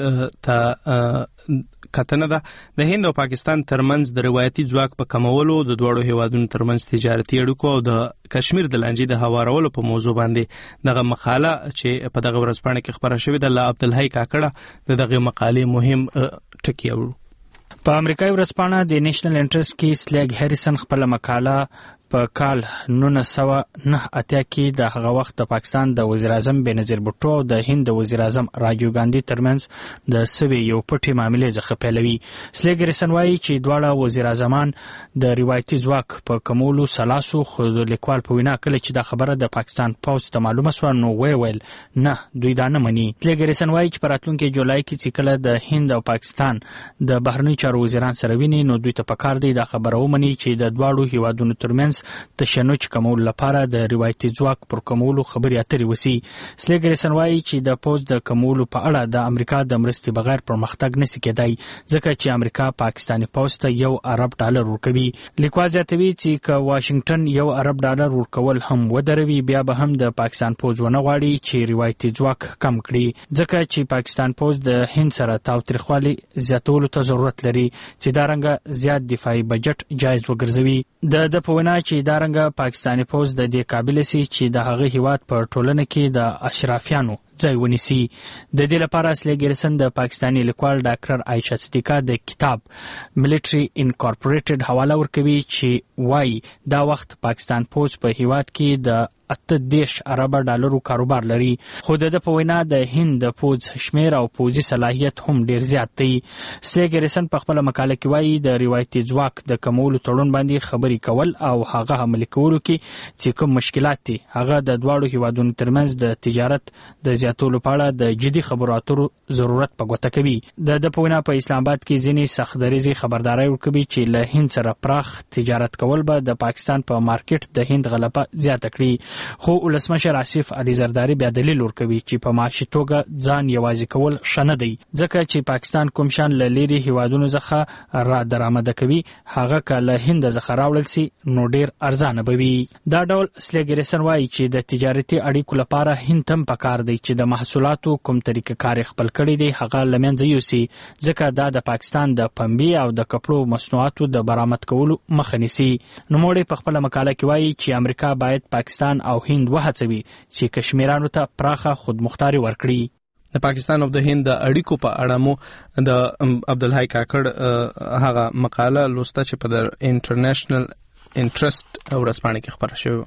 ته کتنه ده. د هند او پاکستان ترمنځ د روایتي ځواک په کمولو د دواړو هیوادونو ترمنځ تجارتي اړیکو او د کشمیر د لانجې د هوارولو په موضوع باندې دغه مقاله چې په دغه ورځپاڼه کې خپره شوې ده له عبدالحی کاکړه د دغه مقالې مهم ټکي اورو. په امریکایي ورځپاڼه د نیشنل انټرست کې سلیګ هریسن خپل مقاله په کال نولس سوه نه اتیا کې د هغه وخت د پاکستان د وزیر اعظم بېنظیر بوټو او د هند د وزیر اعظم راجیو ګاندي ترمنځ د سوي یو پټې معاملې څخه پیلوي. سلیګ هریسن وایي چې دواړه وزیر اعظمان د روایتي ځواک په کمولو سلاسو خو د لیکوال په وینا کله چې دا خبره د پاکستان پوځ ته معلومه سوه نو ویې ویل نه دوی دا نه مني. سلیګ هریسن وایي چې په راتلونکي جولای کې چې کله د هند او پاکستان د بهرنیو چارو وزیران سره ویني نو دوی ته پکار دی دا خبره ومني چې د دواړو هیوادونو ترمنځ تشنج کمولو لپاره د روایتي ځواک پر کمولو خبرې اترې وسی. سلیګ هریسن وایي چې د پوځ د کمولو په اړه د امریکا د مرستې بغیر پرمختګ نشي کېدای ځکه چې امریکا پاکستاني پوځ ته یو ارب ډالر ورکوي. لیکوال زیاتوي چې که واشنگټن یو ارب ډالر ورکول هم ودروي بیا به هم د پاکستان پوځ ونه غواړي چې روایتي ځواک کم کړي ځکه چې پاکستان پوځ د هند سره تاوتریخوالي زیاتولو ته ضرورت لري چې دا رنګه زیات دفاعي بجټ جایز وګرځوي. د د په وینا چې دا رنګه پاکستاني پوځ د دې قابل سي چې د هغه هیواد په ټولنه کې د اشرافیانو ځای ونیسي. د دې لپاره سلیګ هریسن د پاکستاني لیکوال ډاکټر عایشه صدیقه د کتاب ملټري انکارپوریټډ حواله ورکوي چې وایي دا وخت پاکستان پوځ په هیواد کې د اته دیش اربه ډالرو کاروبار لري خو د په وینا د هند د پوځ شمیر او پوځي صلاحیت هم ډیر زیات دی. سلیګ هریسن په خپل مقاله کې وایي د روایتي ځواک د کمولو تړون باندې خبري کول او هغه عملي کولو کې چې کوم مشکلات دي هغه د دواړو هیوادونو ترمنځ د تجارت د زیاتولو په اړه د جدي خبرو اترو ضرورت په ګوته کوي. د په وینا په اسلام آباد کې ځینې سختدریزي خبرداري ورکوي چې له هند سره پراخ تجارت کول به د پاکستان په مارکیټ د هند غلبه زیاته کړي. خو ولسمشر آصف علي زرداری بیا دلیل ورکوي چې په معاشي توګه ځان یوازې کول ښه نه دی ځکه چې پاکستان کوم شان له لرې هیوادونو څخه را درآمده کوي هغه که له هند څخه راوړل سي نو ډیر ارزانه به وي. دا ډول سلیګ هریسن وایي چې د تجارتي اړیکو لپاره هند هم پکار دی چې د محصولاتو کوم طریقه کار خپل کړي دی هغه له منځه یوسي ځکه دا د پاکستان د پنبې او د کپړو مصنوعاتو د برآمد کولو مخه نیسي. نوموړی په خپله مقاله کې وایي چې امریکا باید پاکستان او هند وهڅوي چې کشمیرانو ته پراخه خودمختاري ورکړي. د پاکستان او د هند د اړیکو په اړه مو د عبدالحی کاکړ هغه مقاله لوسته چې په د انټرنیشنل انټرست ورځپاڼه کې خپره شوې.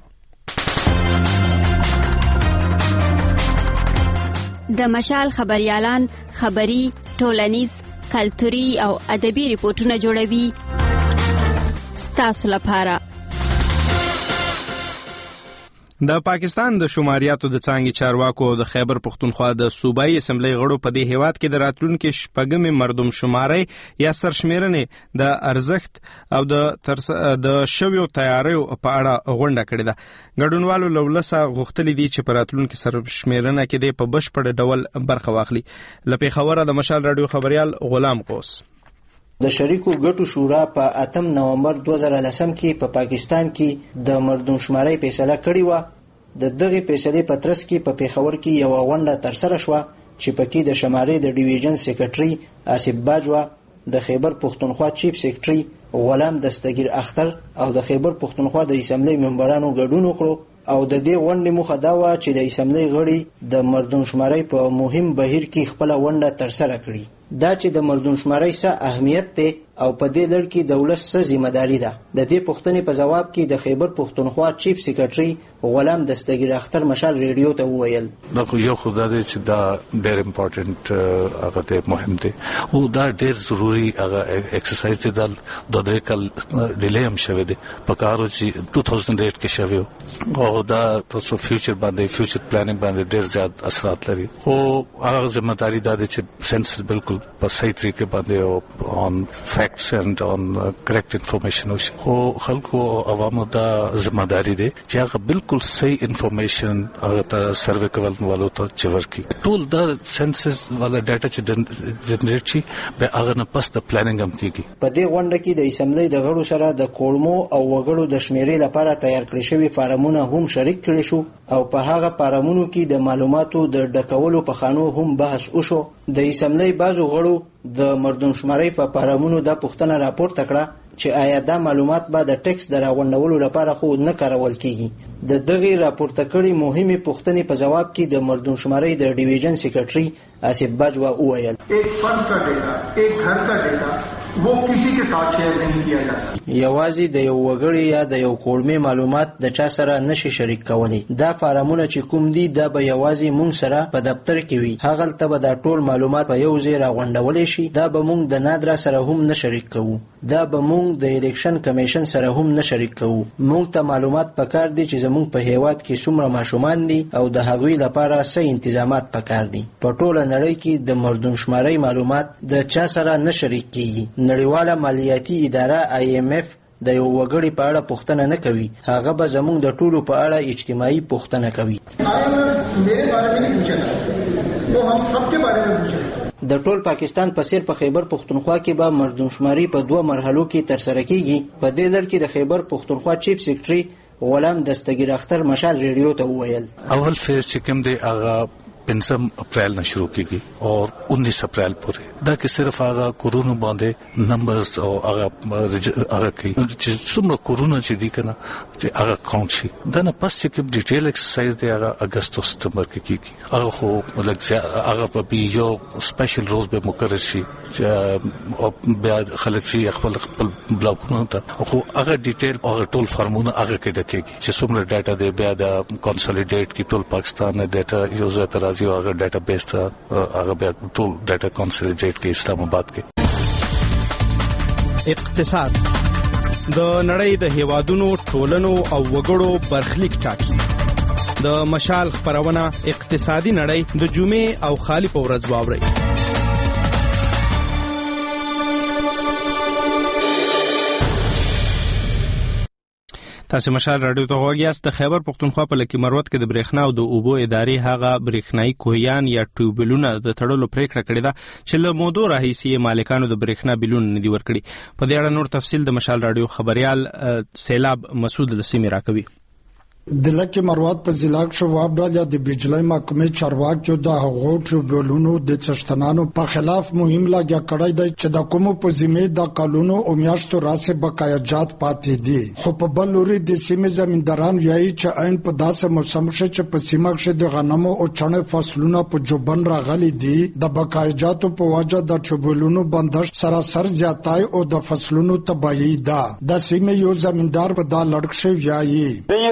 د مشال خبريالان خبري ټولنیز کلتوري او ادبي ریپورتونه جوړوي. ستاسو لپاره. د پاکستان د شماریاتو د څانګې چارواکو د خیبر پختونخوا د صوبایي اسمبلی غړو په دې هیواد کې د راتلونکو شپږمې مردم شماري یا سرشمیرنې د ارزښت او د د شویو تیاریو په اړه غونډه کړې ده. ګډونوالو لولسه غوښتلې دي چې په راتلونکو سرشمیرنه کې د په بشپړ ډول برخه واخلي. لپاره خبره د مشال رادیو خبريال غلام قوس. د شریکو ګټو شورا په اتم نومبر دوه زره لسم کې په پاکستان کې د مردم شماري فیصله کړې و. د دغه فیصلې په ترڅ کې په پیښور کې یو غونډه ترسره شوه چې پکې د شماري د ډیویژن سیکریټري آصف باجوا، د خیبر پختونخوا چیف سیکریټري غلام دستگیر اختر او د خیبر پختونخوا د اسمبلی ممبرانو ګډون وکړو. او د دې غونډې موخه دا و چې د اسمبلی غړي د مردم شماري په مهم بهیر کې خپل غونډه ترسره کړي. دا چې د مردم شماري څه اهمیت دی او په دې لړ کې د ولس څه ذمہ داری ده. د دې پوښتنې په جواب کې د خیبر پختونخوا چیف سیکریټري غلام دستگیر اختر مشال ریډیو ته وویل دا یو خدای دې چې دا ډېر امپورټنت هغه ته مهم دی او دا ډېر ضروری هغه ایکسرسایز دی. دا د درې کال ډیلی هم شوی دی په کارو چې دوه هزار آټ کې شوی او دا تاسو فیوچر باندې فیوچر پلانینګ باندې ډېر زیات اثرات لري. خو هغه ذمہ داری دا دی چې سنس بالکل په صحیح طریقې باندې او on facts and on uh, correct information وشي. خو خلکو او عوامو دا ذمہ داری دی چې هغه بالکل صحیح انفارمیشن هغه ته سروې کول والو ته چور کی. ټول دا سنسس والا ډاټا چې جنریټ شي به هغه نه پس د پلانینګ هم کیږي. په دې غونډه کې د اسمبلی د غړو سره د کوړمو او وګړو د شمیرې لپاره تیار کړی شوی فارمونه هم شریک کړي شو او په هغه فارمونو کې د معلوماتو د ډکولو په خانو هم بحث وشو. د اسمبلی بعضو غړو د مردم شماري په فارمونو د پښتنه راپورته کړه چې آیا دا معلومات به د ټیکس د راغونډولو لپاره خو نه کارول کیږي. د دغه راپورته کړي مهمه پوښتنې په جواب کې د مردم شماري د ډیویژن سیکریټري آصف باجوا وویل एक फर्म का डेटा, एक घर का डेटा वो किसी के साथ शेयर नहीं किया जाता. یوازې د یو وګړي یا د یو کورمې معلومات د چا سره نشي شریک کولی. دا فارمونه چې کوم دي دا به یوازې مونږ سره په دفتر کې وي. هغه ته به دا ټول معلومات په یو ځای راغونډول شي. دا به مونږ د نادرا سره هم نه شریک کوو. دا به مونږ د الیکشن کمیشن سره هم نه شریک کوو. مونږ ته معلومات پکار دي چې زمونږ په هیواد کې څومره ماشومان دي او د هغوی لپاره څه تنظیمات پکار دي. په ټوله نړۍ کې د مردم شماري معلومات د چا سره نه شریک کیږي. نړیواله مالیاتي اداره آی ایم ایف د یو وګړي په اړه پوښتنه نه کوي. هغه به زموږ د ټولو په اړه اجتماعي پوښتنه کوي. د ټول پاکستان په څیر په خیبر پختونخوا کې به مردم شماري په دوه مرحلو کې ترسره کیږي. په دې لړ کې د خیبر پختونخوا چیف سیکریټري غلام دستگیر اختر مشال ریډیو ته وویل اول فیز چې کوم دی هغه پنځم اپریل نه شروع کیږي او انیس اپریل پورې. دا کې صرف هغه کورونو باندې نمبرز او هغه هغه کوي چې څومره کورونه چې دي کنه چې هغه کاونټ شي. دا نه پس چې کوم ډیټیل ایکسرسایز دی هغه اگست او سپتمبر کې کیږي. هغه خو لکه هغه په یو سپیشل روز به مقرر شي او بیا خلک شي خپل خپل بلاکونو ته خو هغه ډیټیل او ټول فارمونه هغه کې ډکېږي چې څومره ډاټا دی بیا د کنسولیډیټ کی ټول پاکستان نه ډاټا یو ځای ته راځي او هغه ډاټا بیس ته هغه بیا ټول ډاټا کنسولیډیټ کې اسلام آباد کې. اقتصاد د نړۍ د هیوادونو ټولنو او وګړو برخلیک ټاکي. د مشال خبرونه اقتصادي نړۍ د جمعې او خالی په ورځ واوري. تاسو مشال رادیو ته غوږیاست. د خیبر پختونخوا په لکه مروت کې د برېښنا او د اوبو ادارې هغه برېښنايي کوهیان یا ټیوبلونه د تړلو پریکړه کړې ده چې له مودو راهیسې مالکانو د برېښنا بلونه نه دي ورکړي. په دې اړه نور تفصیل د مشال رادیو خبريال سیلاب مسعود لسیمی راکوي. د لکه مروت په ضلع کې شواب ډاله د بجلی محکمې چارواکو د هغو ټریبیونونو د چشتنانو په خلاف مهم لاګه کړای دی چې د کومو په ذمه د قانونو او میاشتو راسه بقایجات پاتې دي. خو په بل لوري د سیمې زمینداران وایي چې عین په داسې موسم کې چې په سیمه کې د غنمو او چڼې فصلونه په جوبن راغلي دي د بقایجاتو په وجه د ټریبیونونو بندش سراسر زیاتای او د فصلونو تباہی ده. د سیمې یو زمیندار په دا لړک شوی وایي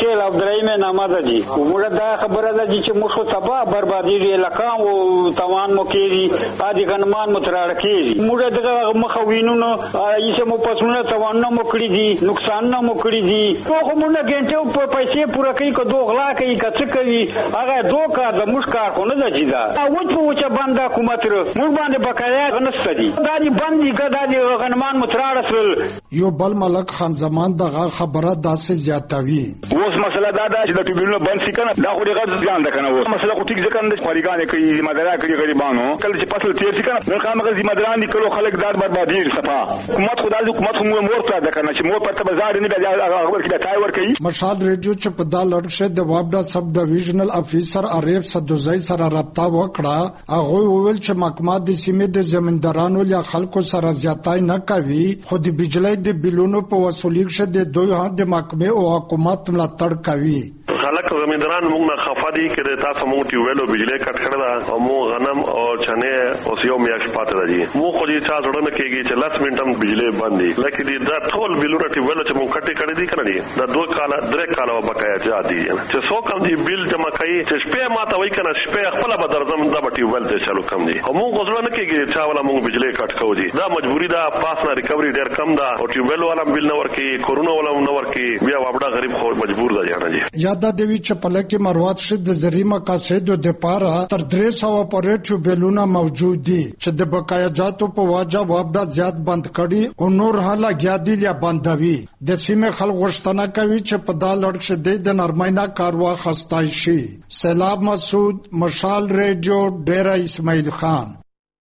فعل او درېمه نامه ده دي موږ دا خبره ده چې موږ خو تبا بربادي لکام او توان مو کېږي ادي غنمان متراړ کېږي موږ دغه مخوینو نو ایسه مو پسونه توان نو مکړي دي نقصان نو مکړي دي خو موږ ګنټه په پیسې پوره کوي کو دوه غلا کوي کڅ کوي هغه دوه کار د مشکار کو نه دی دا او په وچه باندې حکومت موږ باندې بقایا غنست دي دا دي باندې کدا دي غنمان متراړ سره یو بل ملک خان زمان دغه خبره داسې زیاتوي اوس مسله دا ده چې د ټریبیونل بند سي کنه دا خو دې غږ ځان ده کنه اوس مسله خو ټیک ځکه نه فریقانه کوي ذمہ داري کوي غریبانو کله چې فصل تیر سي کنه نو خامغه ذمہ داران دي کلو خلک دار بربادي صفه حکومت خدای حکومت مو مورته ده کنه چې مو پرته بازار نه بیا خبر کې تای ور کوي مشال ریډیو چې په دا لړشه د وابډا سب ډیویژنل افیسر عارف صدوزی سره رابطه وکړه هغه وویل چې محکمه د سیمې د زمیندارانو یا خلکو سره زیاتای نه کوي خو د بجلی د بلونو په وصولۍ کې د دوی هم د محکمې او حکومت ملاتړ کوي خلک زمینداران موږ نه خفا دي چې تاسو موږ ټي ویلو بجلی کټ کړه دا مو غنم او چنه او سیو میاش پاتې راځي مو خو دې چا جوړنه کېږي چې لاس منټم بجلی باندې لکه دې دا ټول بلونه ټي ویلو چې موږ کټ کړی دي کنه دي دا دوه کاله درې کاله وبقایا جا دي چې څو کم دي بل جمع کوي چې شپه ماته وای کنه شپه خپل به درځم دا ټي ویل ته چالو کم دي او موږ غوښنه کېږي چې والا موږ بجلی کټ کوو دي دا مجبوری دا پاس نه ریکوري ډیر کم دا او ټي ویل والا بل نه ورکی کورونا والا نه ورکی بیا وابډا غریب خو مجبور دی جانه دي یاد دی چې په لکه مروات شد د زری مقاصد د پاره تر درې سو پرې ټیوبلونه موجود دي چې د بقایا جاتو په واجب وابډا زیات بند کړي او نور حالا غیادی یا بندوي د سیمه خلک غشتنه کوي چې په دا لړ د نرماینا کاروا خستای شي سیلاب مسعود مشال ریډیو ډیرا اسماعیل خان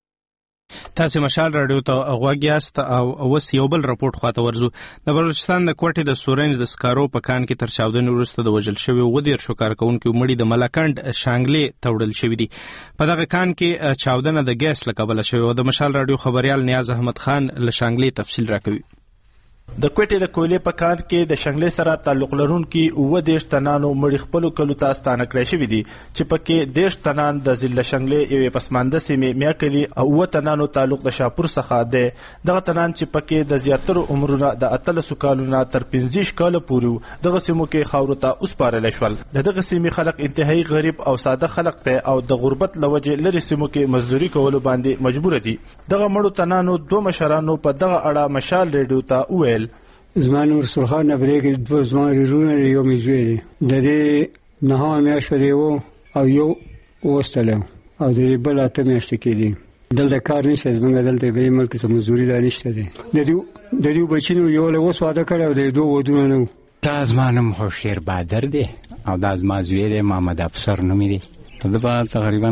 تاسو مشال رادیو ته غوږیاست او اوس یو بل راپورټ خواته ورزو د بلوچستان د کوټې د سورنج د سکارو په کان کې تر چاودنې وروسته د وژل شوی و دیر شو کارکونکو مړي د ملکند شانګلې توړل شوی دي په دغه کان کې چاودنه د ګیس لکبل شوی او د مشال رادیو خبريال نیاز احمد خان له شانګلې تفصیل راکوي د کوټې د کویلې په کان کې د شنګلې سره تعلق لرونکي اوه دیش تنانو مړي خپل کلو ته ستانه کړی شوی دي چې پکې دیش تنان د ضلع شنګلې یوې پسمانده سیمې میاکلي او اوه تنانو تعلق د شاپور څخه دی دغه تنان چې پکې د زیاترو عمرونه د اتلسو کالونو تر پنځه کاله پورې دغه سیمو کې خاورو ته وسپارل شول دغه سیمې خلک انتهایی غریب او ساده خلک ته او د غربت لوجه لري سیمو کې مزدوري کولو باندې مجبور دي دغه مړو تنانو دوه مشرانو په دغه اړه مشال ریډیو ته وویل زمان ورسول خان نبرېږي دوه زمان ریرونه یو میزوي د دې نه هم میاش پدې او یو وستلو او د دې بل اته میاشتې کېدي دلته کار نشته زمونږ دلته به ملک څه مزدوري دا نشته دی د دې د دې بچینو یو له وس واده کړو د دوه ودونه نو دا زمانم خو شیر بادر دی او دا زما زوی دی محمد افسر نوم دی دا تقریبا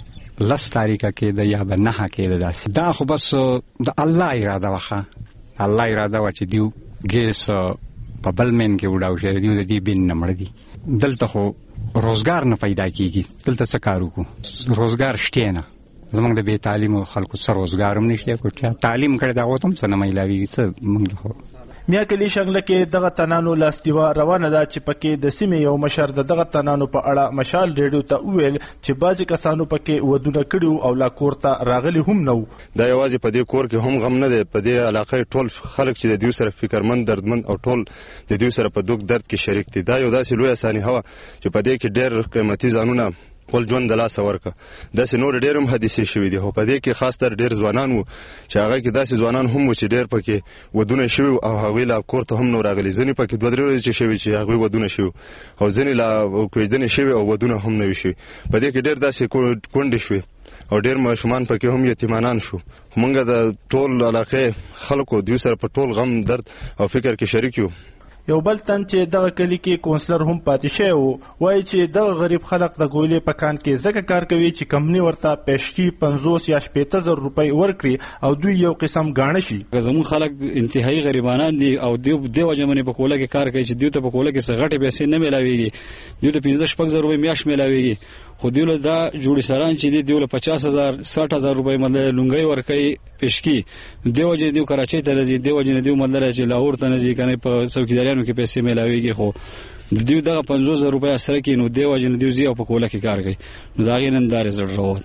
لس تاریخه کې د یا به نه کې داسې دا خو بس د الله اراده وخه الله اراده و چې دیو ګیس په بلمن کې وډاو شه دیو د دې بین نمړ دي دلته خو روزګار نه پیدا کیږي دلته څه کارو کو روزګار شته نه زمونږ د بے تعلیم خلکو سره روزګار هم نشته کو چې تعلیم کړی دا وته څه نه مایلاوي څه موږ خو میاکلی شنګله کې دغه تنانو لاستیوا روانه ده چې پکې د سیمې یو مشر دغه تنانو په اړه مشال ریډیو ته وویل چې بعضی کسانو پکې ودونه کړي او لا کور ته راغلي هم نو دا یوازې په دې کور کې هم غم نه دی په دې علاقې ټول خلک چې د دې سره فکرمند دردمند او ټول د دې سره په دوک درد کې شریک دي دا یو داسې لوی اساني هوا چې په دې کې ډېر قیمتي ځانونه خپل ژوند د لاسه ورکه داسې نور ډېر هم حادثې شوي دي خو په دې کې خاص تر ډېر ځوانان وو چې هغه کې داسې ځوانان هم وو چې ډېر پکې ودونه شوي او هغوی لا کور ته هم نو راغلي ځینې پکې دوه درې ورځې چې شوي چې هغوی ودونه شوي او ځینې لا کوژدنې شوي او ودونه هم نه وي شوي په دې کې ډېر داسې کونډې شوي او ډېر ماشومان پکې هم یتیمانان شو موږ د ټول علاقې خلکو دوی سره په ټول غم درد او فکر کې شریک یو یو بل تن چې دغه کلی کې کونسلر هم پاتې شوی وو وایي چې دغه غریب خلک د ګویلې په کان کې ځکه کار کوي چې کمپنۍ ورته پیشکي پنځوس یا شپېته زره روپۍ ورکړي او دوی یو قسم ګاڼه شي زموږ خلک انتهایی غریبانان دي او دیو دیو جمعنې په کوله کې کار کوي چې دیو ته په کوله کې څه غټې پیسې نه میلاویږي دیو ته پنځه شپږ زره روپۍ میاشت میلاویږي خو دیو له دا جوړي سران چې دی دیو له پچاس هزار ساټ هزار روپۍ مطلب لونګۍ ورکوي پیشکي دیو جن دیو کراچۍ ته راځي دیو جن دیو مطلب چې لاهور ته نه ځي کنه په څوکیداریانو کې پیسې میلاویږي خو دیو دغه پنځوس زره روپۍ سره کې نو دیو جن دیو زی او په کوله کې کار کوي نو دا غي نن دار زړه وروت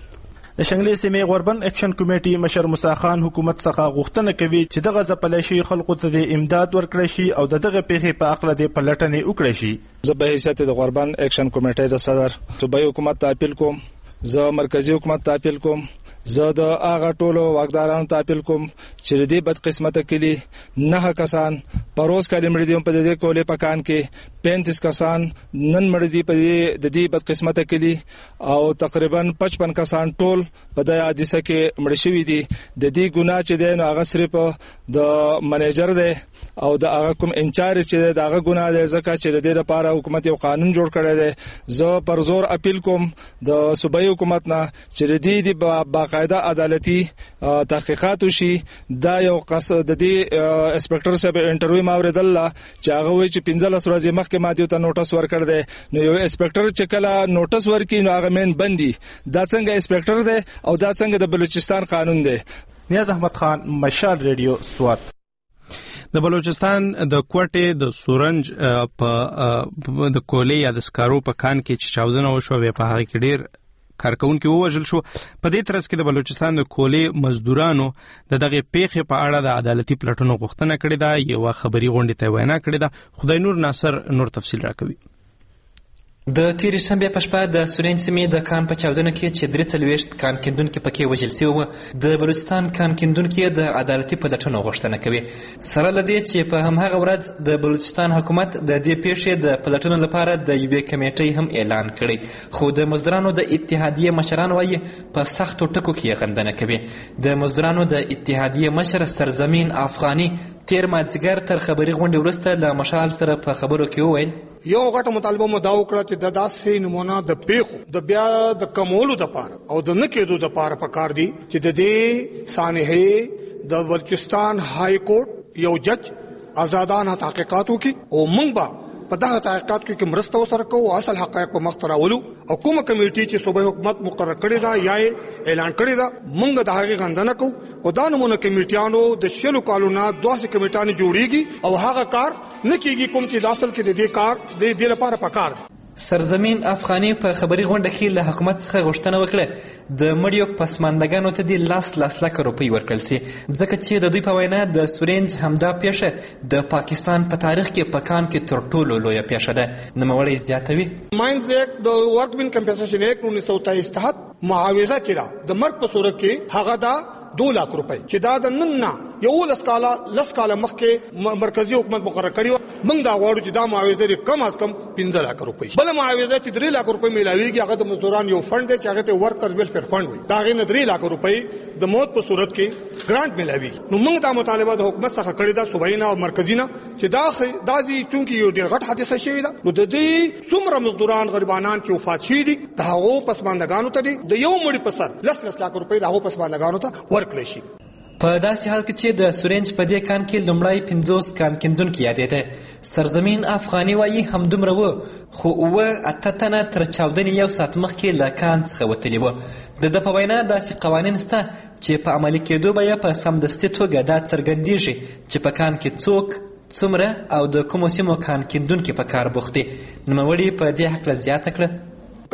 د شنګلې سیمې غوربند اکشن کمیټي مشر موسی خان حکومت څخه غوښتنه کوي چې دغه ځپلای شي خلکو ته د امداد ورکړي شي او دغه پیښې په اقله د پلټنې وکړي شي. زه به حیثیت د غوربند اکشن کمیټي د صدر صوبایي حکومت ته اپیل کوم، زه مرکزی حکومت ته اپیل کوم، زه د هغه ټولو واکدارانو ته اپیل کوم چې دې بد قسمته کلی نه کسان پروز کړي مړي دي په دې کولې پکان کې پینتیس کسان نن مړي دي په دې د دې بد قسمته کلی او تقریبا پچپن کسان ټول په دې حادثه کې مړي شوي دي. د دې ګناه چې دی نو هغه صرف د منیجر دی او د هغه کوم انچارج چې دغه ګناه دی ځکه چې د دې لپاره حکومت یو قانون جوړ کړی دی. زه پر زور اپیل کوم د صوبایي حکومت نه چې د دې د باقاعده عدالتي تحقیقات وشي. دا یو قصد د دې انسپکټر صاحب انټرویو ما اوریدل چې هغه وایي چې پنځلس ورځې مخکې ما دیو ته نوټس ورکړ دی. نو یو انسپکټر چې کله نوټس ورکړي نو هغه مین بندي، دا څنګه انسپکټر دی او دا څنګه د بلوچستان قانون دی. نیاز احمد خان، مشال ریډیو، سوات. د بلوچستان د کوټې د سورنج په د کولې یا د سکارو په کان کې چې چاودنه وشو په هغه کې ډیر کارکونکو ووژل شو. په دې ترڅ کې د بلوچستان د کولې مزدورانو د دغه پیښې په اړه د عدالتي پلټنو غوښتنه کړې ده. یو خبري غونډه ته وینا کړې ده. خدای نور ناصر نور تفصیل راکوي. د تیرې شنبې په شپه د سورین سیمې د کان په چاودنه کې چې درې څلوېښت کان کیندونکي پکې وژل شوي وو، د بلوچستان کان کیندونکي د عدالتي پلټنو غوښتنه کوي. سره له دې چې په همهغه ورځ د بلوچستان حکومت د دې پیښې د پلټنو لپاره د یوې کمیټې هم اعلان کړی، خو د مزدورانو د اتحادیې مشران وایي په سختو ټکو کې غندنه کوي. د مزدورانو د اتحادیې مشر سرزمین افغاني تیر مازدیګر تر خبري غونډې وروسته له مشال سره په خبرو کې وویل یو غټه مطالبه مو دا وکړه چې د داسې نمونه د پیښو د بیا د کمولو لپاره او د نه کېدو لپاره پکار دي چې د دې سانحې د بلوچستان های کورټ یو جج آزادانه تحقیقات وکړي او موږ به په دغه تحقیقات کې مرسته وسره کوو، اصل حقایق په مخ ته راولو او کومه کمیټي چې صوبایي حکومت مقرر کړې ده یا اعلان کړی ده موږ د هغې غندنه کوو. او دا نمونه کمیټیانو د شلو کالونو دوه کمیټانې جوړیږي او هغه کار نه کیږي کوم چې د اصل کې د دې کار د دې لپاره پکار دی. سرزمین افغاني په خبري غونډه کې له حکومت څخه غوښتنه وکړه د مړیو پسماندګانو ته د لاس لاس لکه روپۍ ورکړل شي، ځکه چې د دوی په وینا د سورینج همدا پیښه د پاکستان په تاریخ کې په کان کې تر ټولو لویه پیښه ده. نوموړی زیاتوي ماینز ایکټ د ورکمن کمپنسیشن ایکټ انیس سو تیئیس تحت معاوضه چې د مرګ په صورت کې هغه دا دو لاک روپۍ چې دا د نن نه یو لس کاله لس کاله مخکې مرکزی حکومت مقرر کړی و. موږ دا غواړو چې دا معاوضه کم از کم پنځه لاک روپۍ بل معاوضه چې درې لاک روپۍ ملاويږي هغه د مزدوران یو فند دی چې هغه ته ورکرز ویلفیر فند وي، دا غي نه درې لاک روپۍ د موت په صورت کې ګرانټ ملاويږي. نو موږ دا مطالبه د حکومت څخه کړی دا صوبایي نه او مرکزی نه چې دا دازي چونکی یو ډیر غټ حادثه شوی ده نو د دې څومره مزدوران غریبانان چې وفات شوي دي د هغو پسماندګانو ته د یو مړي په سر لس لس لاک روپۍ د هغو پسماندګانو ته ورکړي شي. په داسې حال کې چې د سورینج په دې کان کې لومړی پنځوس کان کیندونکي یادېده. سرزمین افغاني وایي همدومره وو، خو اووه اته تنه تر چاودنې یو ساعت مخکې له کان څخه وتلي وو. د ده په وینا داسې قوانین شته چې په عملي کېدو به یې په سمدستي توګه دا څرګندېږي چې په کان کې څوک څومره او د کومو سیمو کان کیندونکي په کار بوخت دي. نوموړي په دې هکله زیاته کړه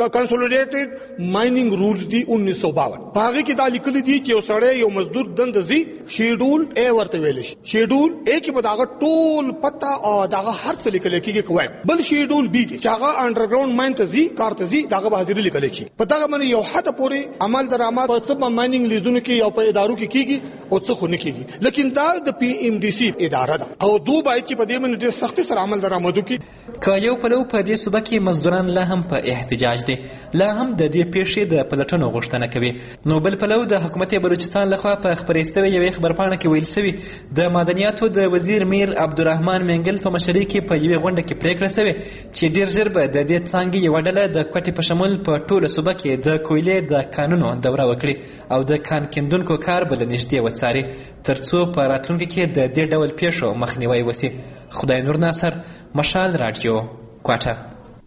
کنسولیډیټډ مایننګ رولز دی انیس سو باون پاغه کې دا لیکل دي چې یو سړی یو مزدور دند زی شیډول ای ورته ویل شي. شیډول ای کې به داغه ټول پتا او داغه هر څه لیکل کېږي کوي. بل شیډول بی دی چې هغه انډرګراوند ماین ته زی کار ته زی داغه به حاضر لیکل کېږي. په داغه باندې یو حد پورې عمل درآمد په څه مایننګ لیزونو کې او په ادارو کې کېږي او څه خو نه کېږي. لیکن دا د پی ایم ډی سی اداره ده او دوی باید چې په دې باندې ډېر سختي سره عمل درآمد وکړي. که یو پلو په دې صوبه کې مزدوران لا هم په احتجاج دي، لا هم د دې پیښې د پلټنو غوښتنه کوي. نو بل پلو د حکومت بلوچستان لخوا په خبرې شوې یوې خبرپاڼه کې ویل شوي د معدنیاتو د وزیر میر عبدالرحمن منګل په مشرۍ کې په یوې غونډه کې پریکړه شوې چې ډیر ژر به د دې څانګې یوه ډله د کوټې په شمول په ټوله صوبه کې د کویلې د کانونو دوره وکړي او د کان کیندونکو کار به له نږدې وڅاري تر څو په راتلونکي کې د دې ډول پیښو مخنیوی وشي. خدای نور ناصر، مشال راډیو، کوټه.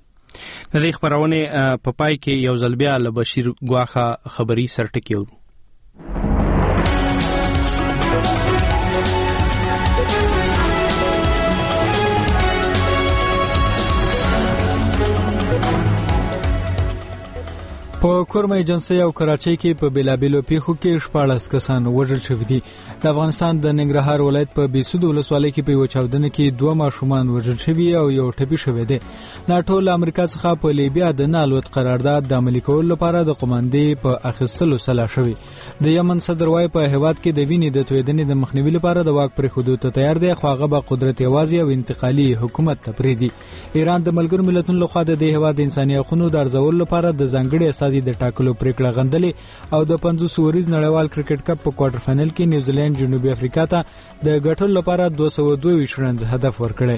د دې خبرونې په پای کې یو ځل بیا له بشیر ګواخه خبري سرټکی ورو. په کورمه ایجنسي او کراچۍ کې په بیلابیلو پیښو کې شپاړس کسان وژل شوي دي. د افغانستان د ننګرهار ولایت په بیسود ولسوالۍ کې په یو چاودنه کې دوه ماشومان وژل شوي او یو ټپي شوی دی. ناټو له امریکا څخه په لیبیا د نه الوت قرارداد د عملي کولو لپاره د قوماندې په اخیستلو سلا شوی. د یمن صدر وايي په هیواد کې د وینې د تویدنې د مخنیوي لپاره د واک پرېښودو ته تیار دی، خو هغه به قدرت یوازې او انتقالي حکومت ته پرېږدي. ایران د ملګرو ملتونو لخوا د دې هیواد د انساني حقوقو د ارزولو لپاره د ځانګړي استازي د ټاکلو پریکړه غندلې او د پنځوس اوریز نړیوال کرکټ کپ په کوارټر فائنل کې نیوزیلند جنوبي افریقا ته د ګټلو لپاره دوه سوه دوه ویشت رنز هدف ورکړی.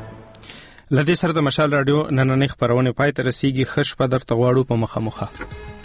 لدې سره د مشال رادیو نننۍ خبرونه پای ته رسیږي. ښه شپه درته غواړو په مخه مخه.